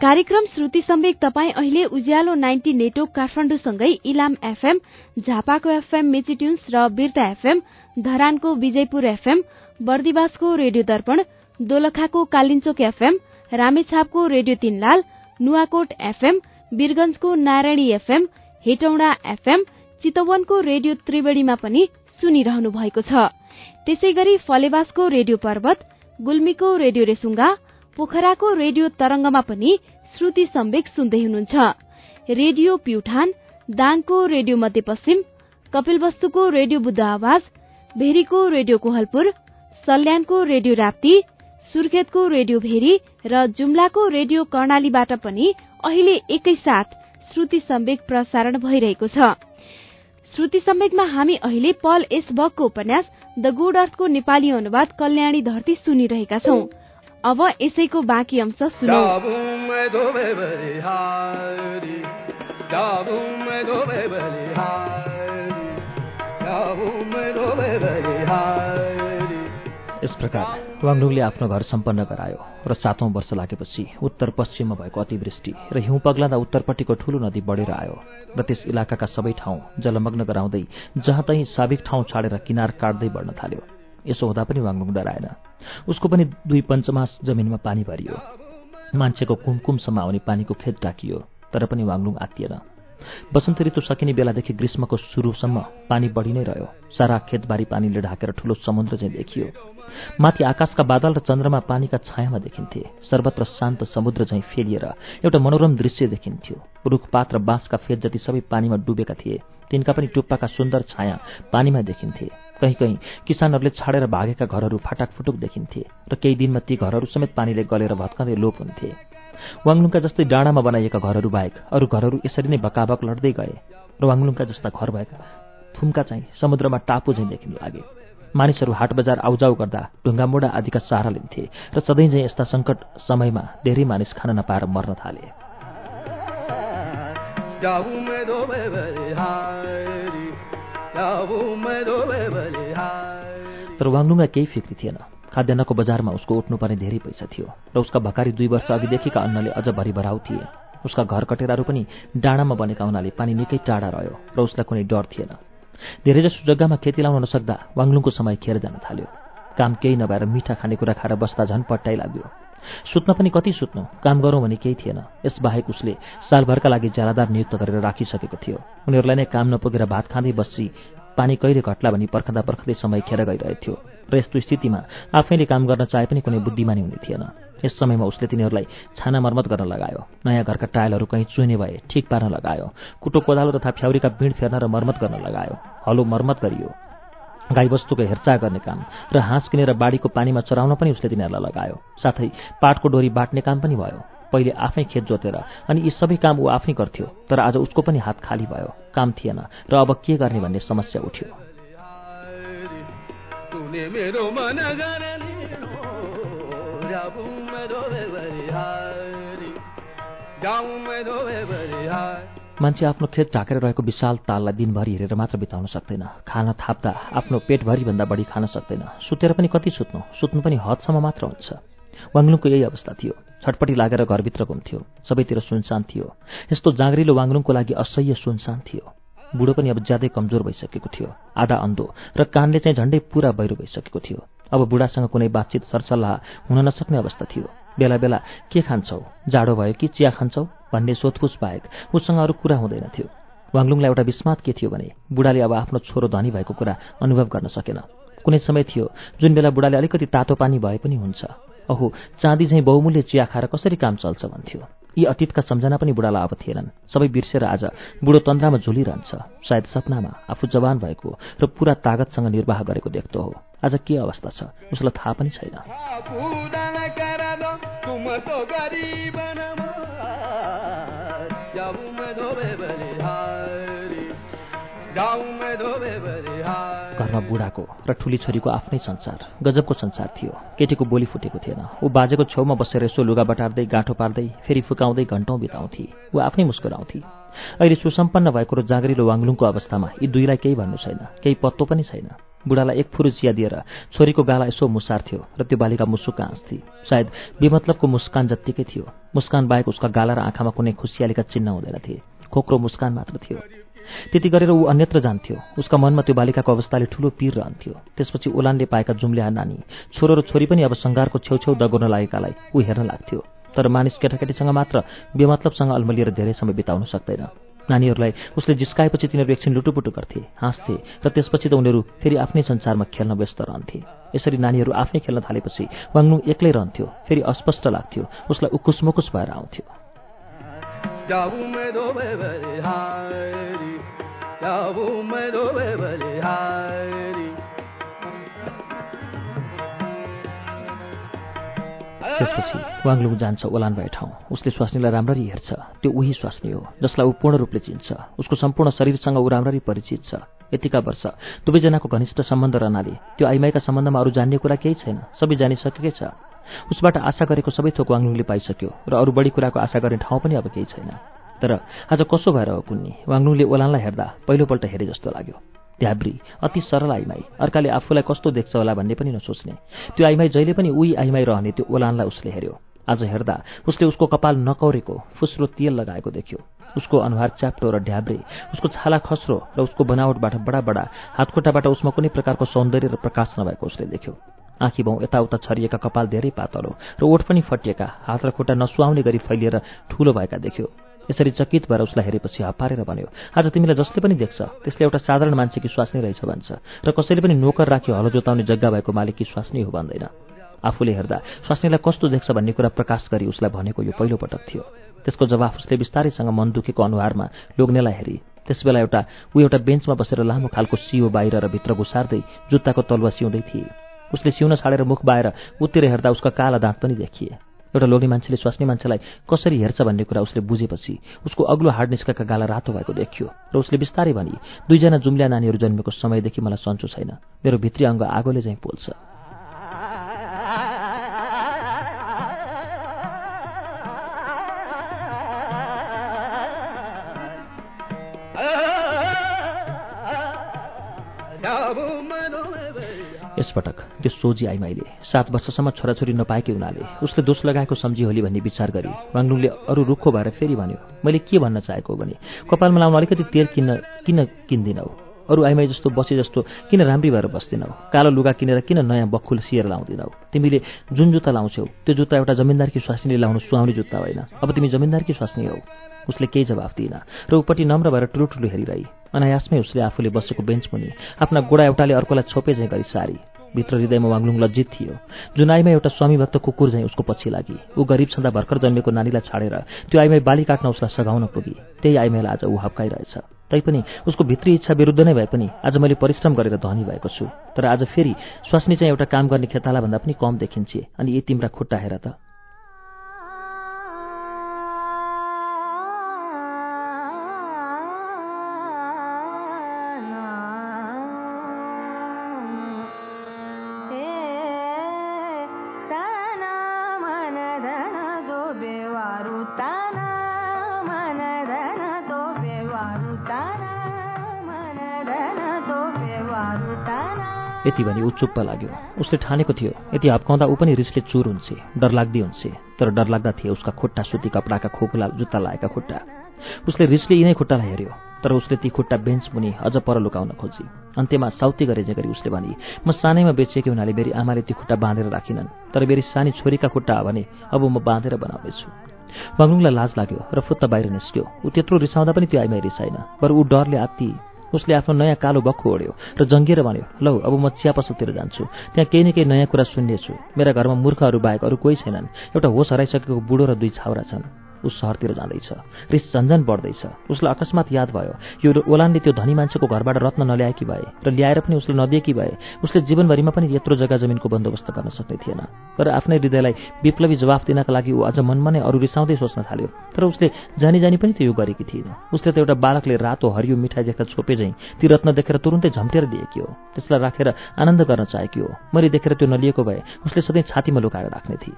कार्यक्रम श्रुति सम्वेक तपाईँ अहिले उज्यालो 90 नेटवर्क काठमाडौँसँगै इलाम एफएम, झापाको एफएम मेचिट्युन्स र बिर्ता एफएम, धरानको विजयपुर एफएम, बर्दिवासको रेडियो दर्पण, दोलखाको कालिन्चोक एफएम, रामेछापको रेडियो तीनलाल, नुवाकोट एफएम, वीरगंजको नारायणी एफएम, हेटौँडा एफएम, चितवनको रेडियो त्रिवेणीमा पनि सुनिरहनु भएको छ। त्यसैगरी फलेवासको रेडियो पर्वत, गुल्मीको रेडियो रेसुङ्गा, पोखराको रेडियो तरंगमा पनि श्रुति सम्वेक सुन्दै हुनुहुन्छ। रेडियो प्युठान, दाङको रेडियो मध्यपश्चिम, कपिलवस्तुको रेडियो बुद्ध आवाज, भेरीको रेडियो कोहलपुर, सल्यानको रेडियो राप्ती, सुर्खेतको रेडियो भेरी र जुम्लाको रेडियो कर्णालीबाट पनि अहिले एकैसाथ श्रुति सम्वेक प्रसारण भइरहेको छ। श्रुति सम्वेकमा हामी अहिले पल एस बकको उपन्यास द गुड अर्थको नेपाली अनुवाद कल्याणी धरती सुनिरहेका छौं। अब यसैको बाँकी अंश सुनौ। यस प्रकार वाङलुङले आफ्नो घर सम्पन्न गरायो र 7औं वर्ष लागेपछि उत्तर पश्चिममा भएको अतिवृष्टि र हिउँ पग्लाँदा उत्तरपट्टिको ठूलो नदी बढेर आयो र त्यस इलाकाका सबै ठाउँ जलमग्न गराउँदै जहाँ तहीँ साबिक ठाउँ छाडेर किनार काट्दै बढ्न थाल्यो। यसो हुँदा पनि वाङलुङ डराएन। उसको पनि 2 पञ्चमास जमिनमा पानी भरियो। मान्छेको कुमकुमसम्म आउने पानीको खेत डाकियो, तर पनि वाङलुङ आत्तिएन। वसन्त ऋतु सकिने बेलादेखि ग्रीष्मको सुरुसम्म पानी बढी नै रह्यो। सारा खेतबारी पानीले ढाकेर ठूलो समुद्र चाहिँ देखियो। माथि आकाशका बादल र चन्द्रमा पानीका छायामा देखिन्थे। सर्वत्र शान्त समुद्र झैं फेलिएर एउटा मनोरम दृश्य देखिन्थ्यो। रुखपात र बाँसका फेद जति सबै पानीमा डुबेका थिए। तिनका पनि टुप्पाका सुन्दर छाया पानीमा देखिन्थे। कहीँ कहीँ किसानहरूले छाडेर भागेका घरहरू फाटाकफुटुक देखिन्थे र केही दिनमा ती घरहरू समेत पानीले गलेर भत्काँदै लोप हुन्थे। वाङलुङका जस्तै डाँडामा बनाइएका घरहरू बाहेक अरू घरहरू यसरी नै बकाबक लड्दै गए र वाङलुङका जस्ता घर भएका थुम्का चाहिँ समुद्रमा टापु झैं देखिन लागे। मानिसहरू हाट बजार आउजाउ गर्दा ढुङ्गामुढा आदिका सहारा लिन्थे र सधैँ झैं यस्ता संकट समयमा धेरै मानिस खान नपाएर मर्न थाले। तर वाङलुङलाई केही फिक्री थिएन। खाद्यान्नको बजारमा उसको उठ्नुपर्ने धेरै पैसा थियो र उसका भकारी 2 वर्ष अघिदेखिका अन्नले अझ भरिभराउ थिए। उसका घर कटेराहरू पनि डाँडामा बनेका हुनाले पानी निकै टाढा रह्यो र उसलाई कुनै डर थिएन। धेरैजसो जग्गामा खेती लाउन नसक्दा वाङलुङको समय खेर जान थाल्यो। काम केही नभएर मिठा खानेकुरा खाएर बस्दा झन् पट्टाइ लाग्यो। सुत्न पनि कति सुत्नु, काम गरौँ भने केही थिएन। यसबाहेक उसले सालभरका लागि ज्यालादार नियुक्त गरेर राखिसकेको थियो। उनीहरूलाई नै काम नपुगेर भात खाँदै बस्सी पानी कहिले घट्ला भनी पर्खँदै समय खेर गइरहेथ्यो र यस्तो स्थितिमा आफैले काम गर्न चाहे पनि कुनै बुद्धिमानी हुने थिएन। यस समयमा उसले तिनीहरूलाई छाना मर्मत गर्न लगायो। नयाँ घरका टायलहरू कहीँ चुइने भए ठिक पार्न लगायो। कुटो कोदालो तथा फ्याउरीका बिँड फेर्न र मर्मत गर्न लगायो। हलो मर्मत गरियो। गाईबस्तुको हेरचाह गर्ने काम र हाँस किनेर बाढीको पानीमा चराउन पनि उसले तिनीहरूलाई लगायो। साथै पाटको डोरी बाट्ने काम पनि भयो। पहिले आफै खेत जोतेर अनि यी सबै काम ऊ आफै गर्थ्यो। तर आज उसको पनि हात खाली भयो। काम थिएन र अब के गर्ने भन्ने समस्या उठ्यो। मान्छे आफ्नो खेत ढाकेर रहेको विशाल ताललाई दिनभरि हेरेर मात्र बिताउन सक्दैन। खाना थाप्दा आफ्नो पेटभरिभन्दा बढी खान सक्दैन। सुतेर पनि कति सुत्नु पनि हदसम्म मात्र हुन्छ। वाङलुङको यही अवस्था थियो। छटपटी लागेर घरभित्र घुम्थ्यो। सबैतिर सुनसान थियो। यस्तो जाँगरिलो वाङलुङको लागि असह्य सुनसान थियो। बुढो पनि अब ज्यादै कमजोर भइसकेको थियो। आधा अन्धो र कानले चाहिँ झण्डै पूरा बहिरो भइसकेको थियो। अब बुढासँग कुनै बातचित सरसल्लाह हुन नसक्ने अवस्था थियो। बेला बेला के खान्छौ, जाडो भयो कि चिया खान्छौ भन्ने सोधपुछ बाहेक उसँग अरू कुरा हुँदैन थियो। वाङलुङलाई एउटा विस्मात के थियो भने बुढाले अब आफ्नो छोरो धनी भएको कुरा अनुभव गर्न सकेन। कुनै समय थियो जुन बेला बुढाले अलिकति तातो पानी भए पनि हुन्छ, अहो चाँदी झैं बहुमूल्य चिया खाएर कसरी काम चल्छ भन्थ्यो। यी अतीतका सम्झना पनि बुढालाई अब थिएनन्। सबै बिर्सेर आज बुढो तन्द्रामा झुलिरहन्छ। सायद सपनामा आफू जवान भएको र पूरा तागतसँग निर्वाह गरेको देख्दो हो। आज के अवस्था छ उसलाई थाहा पनि छैन। घरमा बुढाको र ठुली छोरीको आफ्नै संसार, गजबको संसार थियो। केटीको बोली फुटेको थिएन। ऊ बाजेको छेउमा बसेर यसो लुगा बटार्दै गाँठो पार्दै फेरि फुकाउँदै घन्टौँ बिताउँथी। ऊ आफ्नै मुस्कुराउँथी। अहिले सुसम्पन्न भएको र जाँगरिलो वाङलुङको अवस्थामा यी दुईलाई केही भन्नु छैन, केही पत्तो पनि छैन। बुढालाई एक फुरु चिया दिएर छोरीको गाला यसो मुसार्थ्यो र त्यो बालिका मुसुक्क हाँस्थी। सायद बेमतलबको मुस्कान जत्तिकै थियो। मुस्कान बाहेक उसका गाला र आँखामा कुनै खुसियालीका चिन्ह हुँदैनथे। खोक्रो मुस्कान मात्र थियो। त्यति गरेर ऊ अन्यत्र जान्थ्यो। उसका मनमा त्यो बालिकाको अवस्थाले ठूलो पीर रहन्थ्यो। त्यसपछि ओलानले पाएका जुम्ल्या नानी, छोरो र छोरी पनि अब सङ्घारको छेउछेउ दगोर्न लागेकालाई ऊ हेर्न लाग्थ्यो। तर मानिस केटाकेटीसँग मात्र बेमतलबसँग अल्मलिएर धेरै समय बिताउन सक्दैन। नानीहरूलाई उसले जिस्काएपछि तिनीहरू एकछिन लुटुपुटु गर्थे, हाँस्थे र त्यसपछि त उनीहरू फेरि आफ्नै संसारमा खेल्न व्यस्त रहन्थे। यसरी नानीहरू आफ्नै खेल्न थालेपछि वाङलुङ एक्लै रहन्थ्यो। फेरि अस्पष्ट लाग्थ्यो, उसलाई उकुसमुकुस भएर आउँथ्यो। त्यसपछि वाङलुङ जान्छ ओलान भए ठाउँ। उसले स्वास्नीलाई राम्ररी हेर्छ। त्यो उही स्वास्नी हो जसलाई ऊ पूर्ण रूपले चिन्छ। उसको सम्पूर्ण शरीरसँग ऊ राम्ररी परिचित छ। यतिका वर्ष दुवैजनाको घनिष्ठ सम्बन्ध रहनाले त्यो आइमाईका सम्बन्धमा अरू जान्ने कुरा केही छैन। सबै जानिसकेकै छ। उसबाट आशा गरेको सबै थोक वाङलुङले पाइसक्यो र अरू बढी कुराको आशा गर्ने ठाउँ पनि अब केही छैन। तर आज कसो भएर हो कुन्नी, वाङलुङले ओलानलाई हेर्दा पहिलोपल्ट हेरे जस्तो लाग्यो। ध्याब्री, अति सरल आइमाई, अर्काले आफूलाई कस्तो देख्छ होला भन्ने पनि नसोच्ने। त्यो आइमाई जहिले पनि उही आइमाई रहने त्यो ओलानलाई उसले हेर्यो। आज हेर्दा उसले उसको कपाल नकौरेको, फुस्रो तेल लगाएको देख्यो। उसको अनुहार च्याप्टो र ढ्याब्रे, उसको छाला खस्रो र उसको बनावटबाट बडा बडा हातखुट्टाबाट उसमा कुनै प्रकारको सौन्दर्य र प्रकाश नभएको उसले देख्यो। आँखी भाउ यताउता छरिएका, कपाल धेरै पातलो र ओठ पनि फटिएका, हात र खुट्टा नसुहाउने गरी फैलिएर ठूलो भएका देख्यो। यसरी चकित भएर उसलाई हेरेपछि हप्पारेर भन्यो, आज तिमीलाई जसले पनि देख्छ त्यसले एउटा साधारण मान्छेकी स्वास्नी रहेछ भन्छ र कसैले पनि नोकर राखी हलो जोताउने जग्गा भएको मालिककी स्वास्नी हो भन्दैन। आफूले हेर्दा स्वास्नीलाई कस्तो देख्छ भन्ने कुरा प्रकाश गरी उसलाई भनेको यो पहिलो पटक थियो। त्यसको जवाफ उसले बिस्तारैसँग मन दुखेको अनुहारमा लोग्नेलाई हेरी। त्यसबेला ऊ एउटा बेन्चमा बसेर लामो खालको सियो बाहिर र भित्र घुसार्दै जुत्ताको तलुवा सिउँदै थिए। उसले सिउन छाडेर मुख बाएर उत्तिर हेर्दा उसका काला दाँत पनि देखिए। एउटा लोग्ने मान्छेले स्वास्नी मान्छेलाई कसरी हेर्छ भन्ने कुरा उसले बुझेपछि उसको अग्लो हाड निस्केका गाला रातो भएको देखियो र उसले बिस्तारै भनी, दुईजना जुम्ल्या नानीहरू जन्मेको समयदेखि मलाई सन्चो छैन। मेरो भित्री अङ्ग आगोले चाहिँ पोल्छ। यसपटक त्यो सोझी आइमाईले 7 वर्षसम्म छोराछोरी नपाएकी हुनाले उसले दोष लगाएको सम्झी होली भन्ने विचार गरी वाङलुङले अरू रुखो भएर फेरि भन्यो, मैले के भन्न चाहेको भने कपालमा लाउन अलिकति तेल किन किन्दिनौ? अरू आइमाई जस्तो बसे जस्तो किन राम्री भएर बस्दिनौ? कालो लुगा किनेर किन नयाँ बक्खुल सिएर लाउँदिनौ? तिमीले जुन जुत्ता लाउँछौ त्यो जुत्ता एउटा जमिनदारकी स्वास्नीले लाउनु सुहाउने जुत्ता होइन। अब तिमी जमिनदारकी स्वास्नी हौ। उसले केही जवाफ दिएन र उपट्टि नम्र भएर ठुलो हेरिरही। अनायासमै उसले आफूले बसेको बेन्च मुनि आफ्ना गोडा एउटाले अर्कोलाई छोपे चाहिँ गरी सारी। भित्र हृदयमा वाङलुङ लज्जित थियो। जुन आइमाई एउटा स्वामीभक्त कुकुर चाहिँ उसको पछि लागि। ऊ गरिब छँदा भर्खर जन्मेको नानीलाई छाडेर त्यो आइमाई बाली काट्न उसलाई सघाउन पुगी। त्यही आइमाईलाई आज ऊ हप्काइरहेछ। तैपनि उसको भित्री इच्छा विरुद्ध नै भए पनि आज मैले परिश्रम गरेर धनी भएको छु। तर आज फेरि स्वास्नी चाहिँ एउटा काम गर्ने खेताला भन्दा पनि कम देखिन्छे। अनि यी तिम्रा खुट्टा हेर त। यति भने ऊ चुप्प लाग्यो। उसले ठानेको थियो यति हप्काउँदा ऊ पनि रिसले चुर हुन्छे, डरलाग्दी हुन्छे। तर डरलाग्दा थिए उसका खुट्टा सुती कपडाका खोकुला जुत्ता लगाएका खुट्टा। उसले रिसले यिनै खुट्टालाई हेऱ्यो। तर उसले ती खुट्टा बेन्च मुनि अझ पर लुकाउन खोजी। अन्त्यमा साउती गरेजे गरी उसले भने, म सानैमा बेचिएकी हुनाले मेरी आमाले ती खुट्टा बाँधेर राखिनन्। तर मेरी सानी छोरीका खुट्टा भने अब म बाँधेर बनाउनेछु। वाङलुङलाई लाज लाग्यो र फुत्त बाहिर निस्क्यो। ऊ त्यत्रो रिसाउँदा पनि त्यो आइमाई रिसाएन। बरु ऊ डरले आत्ती। उसले आफ्नो नयाँ कालो बक्खु ओढ्यो र जङ्गिएर भन्यो, लौ अब म चिया पसलतिर जान्छु। त्यहाँ केही न केही नयाँ कुरा सुन्नेछु। मेरा घरमा मूर्खहरू बाहेक अरू कोही छैनन्। एउटा होस हराइसकेको बुढो र 2 छाउरा छन्। ऊ सहरतिर जाँदैछ। रिस झन्झन बढ्दैछ। उसलाई अकस्मात याद भयो, यो ओलानले त्यो धनी मान्छेको घरबाट रत्न नल्याएकी भए र ल्याएर पनि उसले नदिएकी भए उसले जीवनभरिमा पनि यत्रो जग्गा जमिनको बन्दोबस्त गर्न सक्ने थिएन। तर आफ्नै हृदयलाई विप्लवी जवाफ दिनका लागि ऊ अझ मनमा नै अरू रिसाउँदै सोच्न थाल्यो। तर उसले जानी पनि त्यो गरेकी थिएन। उसले त एउटा बालकले रातो हरियो मिठाई देख्दा छोपे चाहिँ ती रत्न देखेर तुरुन्तै झम्टेर लिएकी हो। त्यसलाई राखेर आनन्द गर्न चाहेकी हो। मैले देखेर त्यो नलिएको भए उसले सधैँ छातीमा लुकाएर राख्ने थिए।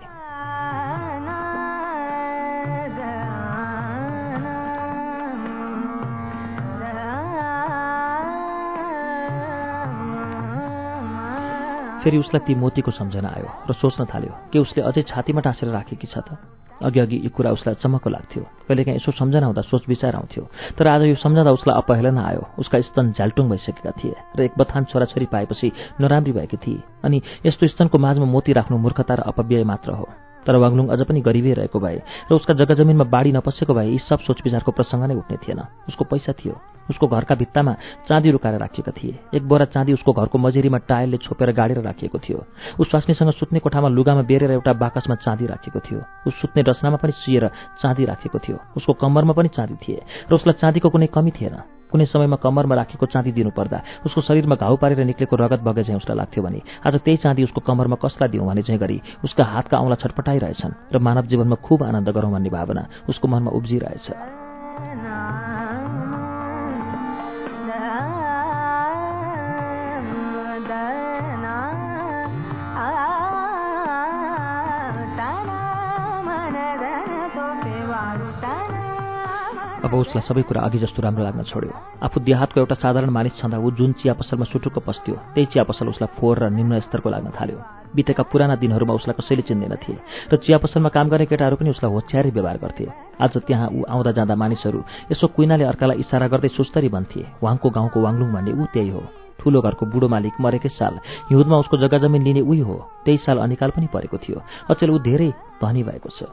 फेरि उसलाई ती मोतीको सम्झना आयो र सोच्न थाल्यो कि उसले अझै छातीमा टाँसेर राखेकी छ त। अघि यी कुरा उसलाई चमक्क लाग्थ्यो। कहिलेकाहीँ यसो सम्झना हुँदा सोच विचार आउँथ्यो, तर आज यो सम्झँदा उसलाई अपहेलना आयो। उसका स्तन झ्यालटुङ भइसकेका थिए र एक बथान छोराछोरी पाएपछि नराम्री भएकी थिए, अनि यस्तो स्तनको माझमा मोती राख्नु मूर्खता र अपव्यय मात्र हो। तर वाङलुङ अझ पनि गरिबै रहेको भए र उसका जग्गा जमिनमा बाढी नपसेको भए यी सब सोच विचारको प्रसङ्ग नै उठ्ने थिएन। उसको पैसा थियो, उसको घरका भित्तामा चाँदी लुकाएर राखिएका थिए। एक बोरा चाँदी उसको घरको मजेरीमा टायलले छोपेर गाडेर राखिएको थियो। उस स्वास्नीसँग सुत्ने कोठामा लुगामा बेरेर एउटा बाकसमा चाँदी राखिएको थियो। उस सुत्ने डसनामा पनि सिएर चाँदी राखिएको थियो। उसको कम्मरमा पनि चाँदी थिए र उसलाई चाँदीको कुनै कमी थिएन। कुनै समयमा कम्मरमा राखेको चाँदी दिनुपर्दा उसको शरीरमा घाउ पारेर निक्लेको रगत बगे चाहिँ उसलाई लाग्थ्यो भने आज त्यही चाँदी उसको कम्मरमा कसलाई दिउँ भने चाहिँ गरी उसका हातका औँला छटपटाइरहेछन् र मानव जीवनमा खूब आनन्द गरौँ भन्ने भावना उसको मनमा उब्जिरहेछ। अब उसलाई सबै कुरा अघि जस्तो राम्रो लाग्न छोड्यो। आफू देहातको एउटा साधारण मानिस छँदा ऊ जुन चिया पसलमा सुटुक्क पस्थ्यो त्यही चिया पसल उसलाई फोहोर र निम्न स्तरको लाग्न थाल्यो। बितेका पुराना दिनहरूमा उसलाई कसैले चिन्दैन थिए र चिया पसलमा काम गर्ने केटाहरू पनि उसलाई होच्यारै व्यवहार गर्थे। आज त्यहाँ ऊ आउँदा जाँदा मानिसहरू यसो कुइनाले अर्कालाई इसारा गर्दै सुस्तरी भन्थे, वाङको गाउँको वाङलुङ भन्ने ऊ त्यही हो। ठूलो घरको बुढो मालिक मरेकै साल हिउँदमा उसको जग्गा जमिन लिने उही हो। त्यही साल अनिकाल पनि परेको थियो। अचेल ऊ धेरै धनी भएको छ।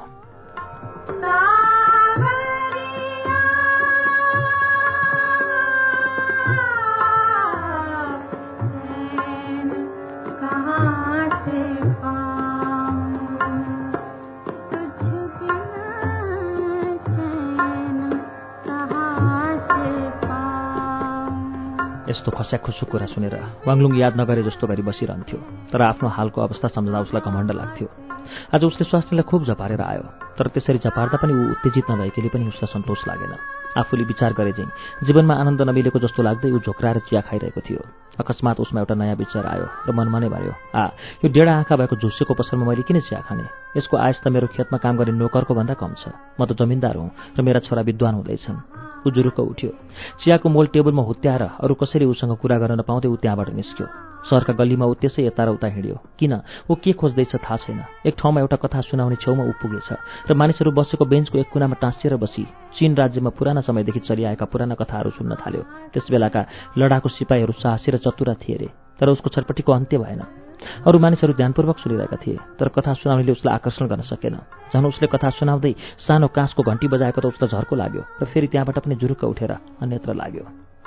यस्तो खस्याखुसु कुरा सुनेर वाङलुङ याद नगरे जस्तो गरी बसिरहन्थ्यो, तर आफ्नो हालको अवस्था सम्झँदा उसलाई घमण्ड लाग्थ्यो। आज उसले स्वास्नीलाई खुब झपारेर आयो, तर त्यसरी झपार्दा पनि ऊ उत्तेजित नभएकोले पनि उसलाई सन्तोष लागेन। आफूले विचार गरे चाहिँ जीवनमा आनन्द नमिलेको जस्तो लाग्दै ऊ झोक्राएर चिया खाइरहेको थियो। अकस्मात उसमा एउटा नयाँ विचार आयो र मनमा नै भन्यो, यो डेढा आँखा भएको झुसेको पसलमा मैले किन चिया खाने? यसको आयस त मेरो खेतमा काम गर्ने नोकरको भन्दा कम छ। म त जमिनदार हुँ र मेरा छोरा विद्वान हुँदैछन्। ऊ जुरुक्क उठ्यो। चियाको मोल टेबलमा हुत्याएर अरू कसरी उसँग कुरा गर्न नपाउँदै ऊ त्यहाँबाट निस्क्यो। सहरका गल्लीमा ऊ त्यसै यता र उता हिँड्यो। किन? ऊ के खोज्दैछ थाहा छैन। एक ठाउँमा एउटा कथा सुनाउने छेउमा ऊ पुगेछ र मानिसहरू बसेको बेन्चको एक कुनामा टाँसिएर बसी चीन राज्यमा पुराना समयदेखि चलिआएका पुराना कथाहरू सुन्न थाल्यो। त्यसबेलाका लडाकु सिपाहीहरू साहसी र चतुरा थिए रे, तर उसको छटपट्टिको अन्त्य भएन। अरू मानिसहरू ध्यानपूर्वक सुनिरहेका थिए, तर कथा सुनाउनेले उसलाई आकर्षण गर्न सकेन। झन् उसले कथा सुनाउँदै सानो काँसको घन्टी बजाएको त उसलाई झर्को लाग्यो र फेरि त्यहाँबाट पनि जुरुक्क उठेर अन्यत्र लाग्यो।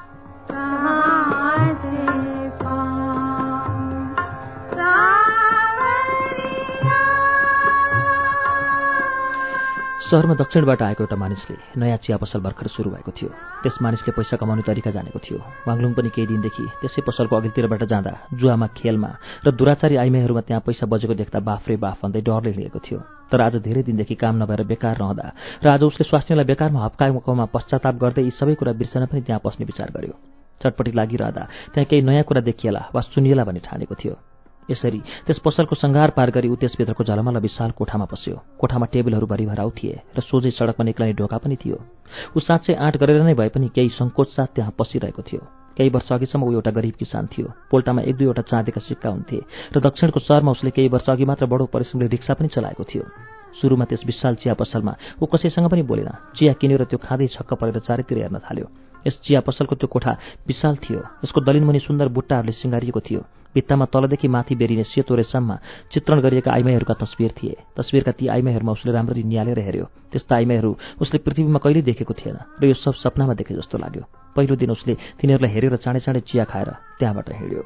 सहरमा दक्षिणबाट आएको एउटा मानिसले नयाँ चिया पसल भर्खर सुरु भएको थियो। त्यस मानिसले पैसा कमाउने तरिका जानेको थियो। वाङलुङ पनि केही दिनदेखि त्यसै पसलको अघिल्तिरबाट जाँदा जुवामा, खेलमा र दुराचारी आइमाईहरूमा त्यहाँ पैसा बजेको देख्दा बाफ रे बाफ भन्दै डरले हिँडेको थियो। तर आज धेरै दिनदेखि काम नभएर बेकार रहँदा र आज उसले स्वास्नीलाई बेकारमा हप्काएकोमा पश्चाताप गर्दै यी सबै कुरा बिर्सन पनि त्यहाँ पस्ने विचार गर्यो। चटपटी लागिरहँदा त्यहाँ केही नयाँ कुरा देखिएला वा सुनिएला भन्ने ठानेको थियो। यसरी त्यस पसलको सङ्घार पार गरी ऊ त्यसभित्रको झलमल विशाल कोठामा पस्यो। कोठामा टेबलहरू भरिभराउ थिए र सोझै सडकमा निक्लने ढोका पनि थियो। ऊ साँच्चै आँट गरेर नै भए पनि केही सङ्कोचसाथ त्यहाँ पसिरहेको थियो। केही वर्ष अघिसम्म ऊ एउटा गरिब किसान थियो। पोल्टामा एक दुईवटा चाँदीका सिक्का हुन्थे र दक्षिणको सहरमा उसले केही वर्ष अघि मात्र बडो परिश्रमले रिक्सा पनि चलाएको थियो। सुरुमा त्यस विशाल चिया पसलमा ऊ कसैसँग पनि बोलेन। चिया किनेर त्यो खाँदै छक्क परेर चारैतिर हेर्न थाल्यो। यस चिया पसलको त्यो कोठा विशाल थियो। यसको दलिनमुनि सुन्दर बुट्टाहरूले सिँगारिएको थियो। भित्तामा तलदेखि माथि बेरिने सेतो रेशममा चित्रण गरिएका आइमाईहरूका तस्बिर थिए। तस्बिरका ती आइमाईहरूमा उसले राम्ररी निहालेर हेऱ्यो। त्यस्ता आइमाईहरू उसले पृथ्वीमा कहिल्यै देखेको थिएन र यो सब सपनामा देखे जस्तो लाग्यो। पहिलो दिन उसले तिनीहरूलाई हेरेर चाँडै चाँडै चिया खाएर त्यहाँबाट हिँड्यो।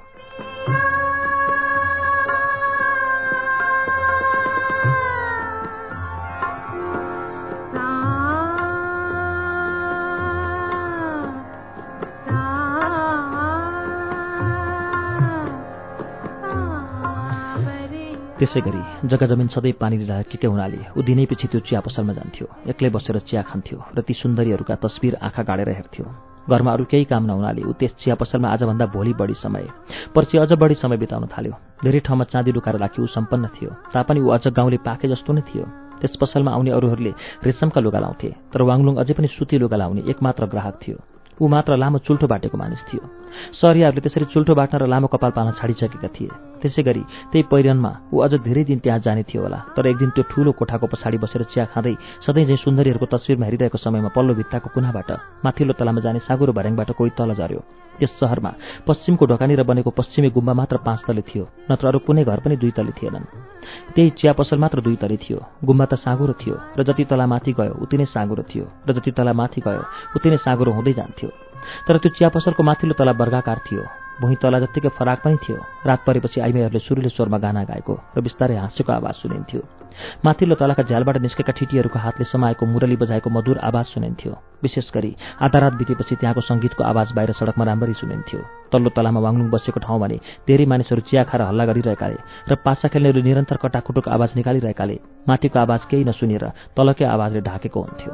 त्यसै गरी जग्गा जमिन सधैँ पानीले ढाकेकै हुनाले ऊ दिनैपछि त्यो चिया पसलमा जान्थ्यो। एक्लै बसेर चिया खान्थ्यो र ती सुन्दरीहरूका तस्बिर आँखा गाडेर हेर्थ्यो। घरमा अरू केही काम नहुनाले ऊ त्यस चिया पसलमा आजभन्दा भोलि बढी समय, पर्सि अझ बढी समय बिताउन थाल्यो। धेरै ठाउँमा चाँदी लुकाएर राखी ऊ सम्पन्न थियो, तापनि ऊ अझ गाउँले पाके जस्तो नै थियो। त्यस पसलमा आउने अरूहरूले रेशमका लुगा लाउँथे, तर वाङलुङ अझै पनि सुती लुगा लाउने एकमात्र ग्राहक थियो। ऊ मात्र लामो चुल्ठो बाटेको मानिस थियो। सहरियाहरूले त्यसरी चुल्ठो बाट्न र लामो कपाल पाल्न छाडिसकेका थिए। त्यसै गरी त्यही पहिरनमा ऊ अझ धेरै दिन त्यहाँ जाने थियो होला। तर एक दिन त्यो ठूलो कोठाको पछाडि बसेर चिया खाँदै सधैँ चाहिँ सुन्दरीहरूको तस्बिरमा हेरिरहेको समयमा पल्लो भित्ताको कुनाबाट माथिल्लो तलामा जाने साँगुरो भर्याङबाट कोही तल झर्यो। त्यस शहरमा पश्चिमको ढोकानिर बनेको पश्चिमी गुम्बा मात्र 5 तले थियो, नत्र अरू कुनै घर पनि 2 तले थिएनन्। त्यही चिया पसल मात्र 2 तले थियो। गुम्बा त साँगुरो थियो र जति तला माथि गयो उति नै साँगुरो थियो र जति तला माथि गयो उति नै साँगुरो हुँदै जान्थ्यो। तर त्यो चिया पसलको माथिल्लो तला वर्गाकार थियो। भुइँ तला जत्तिकै फराक पनि थियो। रात परेपछि आइमाईहरूले सुरुले स्वरमा गाना गाएको र बिस्तारै हाँसेको आवाज सुनिन्थ्यो। माथिल्लो तलाका झ्यालबाट निस्केका ठिटीहरूको हातले समाएको मुरली बजाएको मधुर आवाज सुनिन्थ्यो। विशेष गरी आधा रात बितेपछि त्यहाँको सङ्गीतको आवाज बाहिर सडकमा राम्ररी सुनिन्थ्यो। तल्लो तलामा वाङलुङ बसेको ठाउँ भने धेरै मानिसहरू चिया खाएर हल्ला गरिरहेकाले र पासा खेल्नेहरू निरन्तर कटाकुटुक आवाज निकालिरहेकाले माथिको आवाज केही नसुनेर तलकै आवाजले ढाकेको हुन्थ्यो।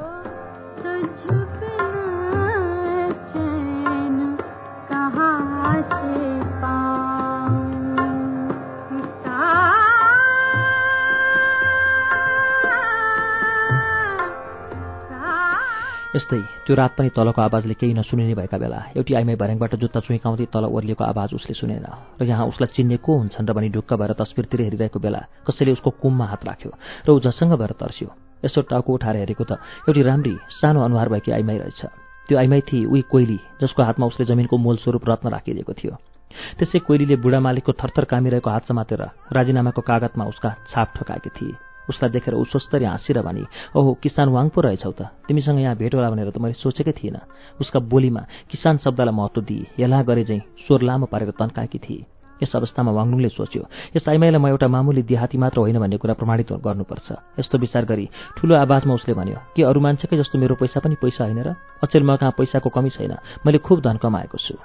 यस्तै त्यो रात पनि तलको आवाजले केही नसुनिने भएका बेला एउटी आइमाई भर्याङबाट जुत्ता चुइकाउँदै तल ओर्लिएको आवाज उसले सुनेन र यहाँ उसलाई चिन्ने को हुन्छन् र भनी ढुक्क भएर तस्बिरतिर हेरिरहेको बेला कसैले उसको कुममा हात राख्यो र ऊ झसङ्ग भएर तर्स्यो। यसो टाउको उठाएर हेरेको त एउटी राम्री सानो अनुहार भएकी आइमाई रहेछ। त्यो आइमाई थिए उही कोइली जसको हातमा उसले जमिनको मोल स्वरूप रत्न राखिदिएको थियो। त्यसै कोइलीले बुढा मालिकको थरथर कामिरहेको हात समातेर राजीनामाको कागजमा उसका छाप ठोकाएकी थिए। उसलाई देखेर ऊ सोस्तरी हाँसेर भनी, ओहो किसान वाङ पो रहेछौ त, तिमीसँग यहाँ भेट होला भनेर त मैले सोचेकै थिइनँ। उसका बोलीमा किसान शब्दलाई महत्त्व दिई हेला गरे चाहिँ स्वर लामो पारेर तन्काएकी थिए। यस अवस्थामा वाङलुङले सोच्यो, यस आइमाईलाई म एउटा मामुली देहाती मात्र होइन भन्ने कुरा प्रमाणित गर्नुपर्छ। यस्तो विचार गरी ठूलो आवाजमा उसले भन्यो, के अरू मान्छेकै जस्तो मेरो पैसा पनि पैसा होइन र? अचेल म कहाँ पैसाको कमी छैन, मैले खुब धन कमाएको छु।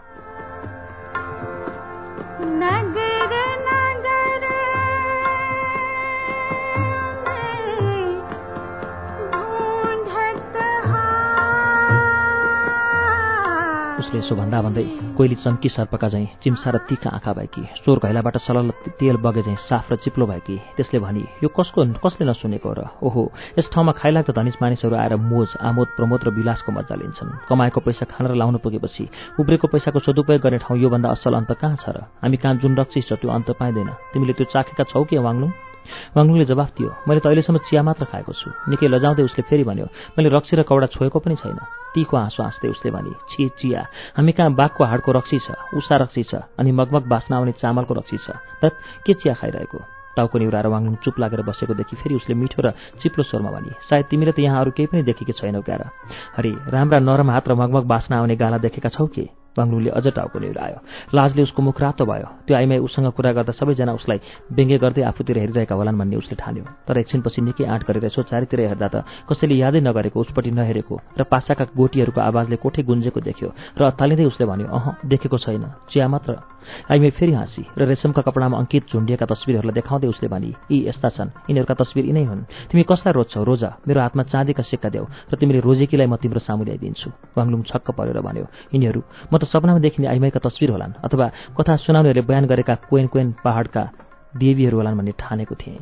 उसले यसो भन्दा भन्दै कोइली चम्की सर्पका झैँ चिम्सा र तीखा आँखा भएकी, स्वर घैलाबाट सलल तेल बगे झैँ साफ र चिप्लो भएकी, त्यसले भनी, यो कसले नसुनेको र? ओहो यस ठाउँमा खाइलाग्दा धनिस मानिसहरू आएर मोज आमोद प्रमोद र विलासको मजा लिन्छन्। कमाएको पैसा खान र लाउन पुगेपछि उब्रेको पैसाको सदुपयोग गर्ने ठाउँ योभन्दा असल अन्त कहाँ छ र? हामी कहाँ जुन रक्सी छ त्यो अन्त पाइँदैन। तिमीले त्यो चाखेका छौ के वाङलुङ? वाङलुङले जवाफ दियो, मैले त अहिलेसम्म चिया मात्र खाएको छु। निकै लजाउँदै उसले फेरि भन्यो, मैले रक्सी र कौडा छोएको पनि छैन। तीखो हाँसो हाँस्दै उसले भनी, छि चिया, हामी कहाँ बाघको हाडको रक्सी छ, उषा रक्सी छ, अनि मगमग बास्न आउने चामलको रक्सी छ। त के चिया खाइरहेको? टाउको निहुराएर वाङलुङ चुप लागेर बसेको देखि फेरि उसले मिठो र चिप्लो स्वरमा भनी, सायद तिमीले त यहाँ अरू केही पनि देखेकै छैनौ क्यार? अरे राम्रा नरम हात र मगमग बास्न आउने गाला देखेका छौ के? वाङलुङले अझ टाउको निहुरायो। लाजले उसको मुख रातो भयो। त्यो आइमाई उसँग कुरा गर्दा सबैजना उसलाई व्यङ्ग्य गर्दै आफूतिर हेरिरहेका होलान् भन्ने उसले ठान्यो। तर एकछिनपछि निकै आँट गरेर यसो चारैतिर हेर्दा त कसैले यादै नगरेको, उसपट्टि नहेरेको र पासाका गोटीहरूको आवाजले कोठै गुन्जेको देख्यो र अत्तालिँदै उसले भन्यो, देखेको छैन, चिया मात्र। आइमाई फेरि हाँसी र रेशमका कपडामा अङ्कित झुन्डिएका तस्बिरहरूलाई देखाउँदै उसले भनी, यी यस्ता छन्, यिनीहरूका तस्बिर यिनै हुन्। तिमी कसलाई रोज्छौ? रोजा, मेरो हातमा चाँदीका सिक्का देऊ र तिमीले रोजेकीलाई म तिम्रो सामु ल्याइदिन्छु। वाङलुङ छक्क परेर भन्यो, यिनीहरू म त सपनामा देखिने आइमाईका तस्बिर होलान् अथवा कथा सुनाउनेहरूले बयान गरेका कोइन पहाडका देवीहरू होलान् भन्ने ठानेको थिएँ।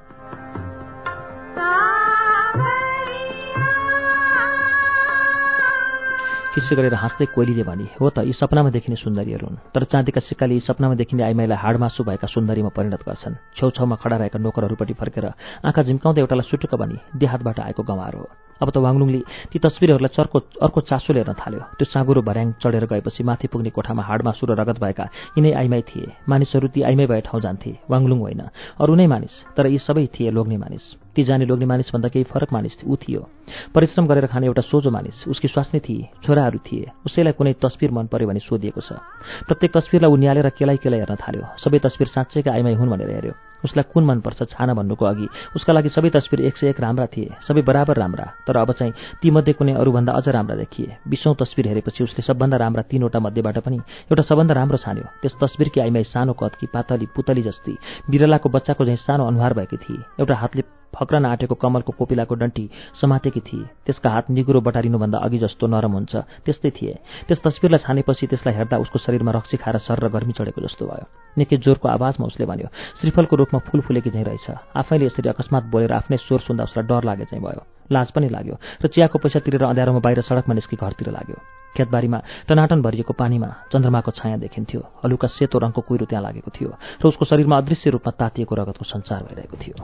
किसै गरेर हाँस्दै कोइलीले भनी, हो त, यी सपनामा देखिने सुन्दरीहरू हुन्, तर चाँदीका सिक्काले यी सपनामा देखिने आइमाईलाई हाडमासु भएका सुन्दरीमा परिणत गर्छन्। छेउछाउमा खडा रहेका नोकरहरूपट्टि फर्केर आँखा झिम्काउँदै एउटालाई सुटुक्क भनी, देहातबाट आएको गँवार हो। अब त वाङलुङले ती तस्बिरहरूलाई अर्को चासोले हेर्न थाल्यो। त्यो साँगुरो भर्याङ चढेर गएपछि माथि पुग्ने कोठामा हाडमासु र रगत भएका यिनै आइमाई थिए। मानिसहरू ती आइमाई भए ठाउँ जान्थे, वाङलुङ होइन, अरू नै मानिस, तर यी सबै थिए लोग्ने मानिस। ती जाने लोग्ने मानिसभन्दा केही फरक मानिस ऊ थियो। परिश्रम गरेर खाने एउटा सोझो मानिस। उसकी स्वास्नी थिए, छोराहरू थिए। उसैलाई कुनै तस्बिर मन पर्यो भने सोधिएको छ। प्रत्येक तस्बिरलाई ऊ निहालेर केलाई हेर्न थाल्यो। सबै तस्बिर साँच्चैका आइमाई हुन् भनेर हेऱ्यो। उसलाई कुन मनपर्छ छान भन्नुको अघि उसका लागि सबै तस्बिर 101 राम्रा थिए, सबै बराबर राम्रा। तर अब चाहिँ तीमध्ये कुनै अरूभन्दा अझ राम्रा देखिए। 20औं तस्बिर हेरेपछि उसले सबभन्दा राम्रा 3वटा मध्येबाट पनि एउटा सबभन्दा राम्रो छान्यो। त्यस तस्बिरकी आइमाई सानो कदकी, पातली, पुतली जस्ती, बिरलाको बच्चाको झैँ सानो अनुहार भएकी थिए। एउटा हातले फक्रन आँटेको कमलको कोपिलाको डन्ठी समातेकी थिए। त्यसका हात निगुरो बटारिनुभन्दा अघि जस्तो नरम हुन्छ त्यस्तै थिए। त्यस तस्बिरलाई छानेपछि त्यसलाई हेर्दा उसको शरीरमा रक्सी खाएर सर र गर्मी चढेको जस्तो भयो। निकै जोरको आवाजमा उसले भन्यो, श्रीफलको रुखमा फूल फुलेकी झैँ रहेछ। आफैले यसरी अकस्मात बोलेर आफ्नै स्वर सुन्दा उसलाई डर लागे चाहिँ भयो। लाज पनि लाग्यो र चियाको पैसा तिरेर अँध्यारोमा बाहिर सडकमा निस्की घरतिर लाग्यो। खेतबारीमा टनाटन भरिएको पानीमा चन्द्रमाको छाया देखिन्थ्यो। हलुका सेतो रङको कुइरो त्यहाँ लागेको थियो र उसको शरीरमा अदृश्य रूपमा तातिएको रगतको सञ्चार भइरहेको थियो।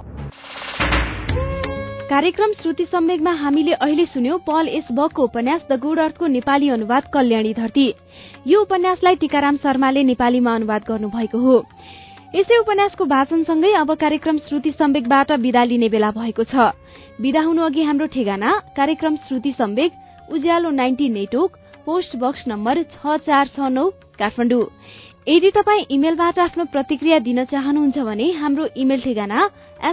कार्यक्रम श्रुति सम्वेकमा हामीले अहिले सुन्यौं पल एस बकको उपन्यास द गुड अर्थको नेपाली अनुवाद कल्याणी धरती। यो उपन्यासलाई टीकाराम शर्माले नेपालीमा अनुवाद गर्नुभएको हो। यसै उपन्यासको वाचनसँगै अब कार्यक्रम श्रुति सम्वेकबाट बिदा लिने बेला भएको छ। बिदा हुनु अघि हाम्रो ठेगाना कार्यक्रम Shruti Samvek, Ujyalo 90 network, post box number 6469 Kathmandu. यदि तपाईँ इमेलबाट आफ्नो प्रतिक्रिया दिन चाहनुहुन्छ भने हाम्रो इमेल ठेगाना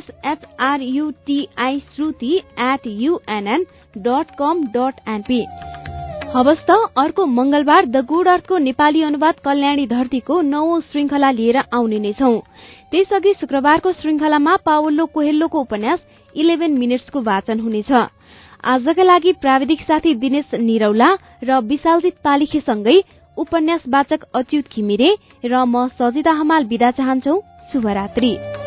shruti@unn.com.np। हवस् त अर्को मंगलबार द गुड अर्थको नेपाली अनुवाद कल्याणी धरतीको 9औं श्रृंखला लिएर आउने नै छौं। त्यसअघि शुक्रबारको श्रृंखलामा पावल्लो कोहेल्लोको उपन्यास 11 मिनट्सको वाचन हुनेछ। आजका लागि प्राविधिक साथी दिनेश निरौला र विशालजित पालिखेसँगै उपन्यास वाचक अच्युत घिमिरे र म सजिता हमाल बिदा चाहन्छौ। शुभरात्रि।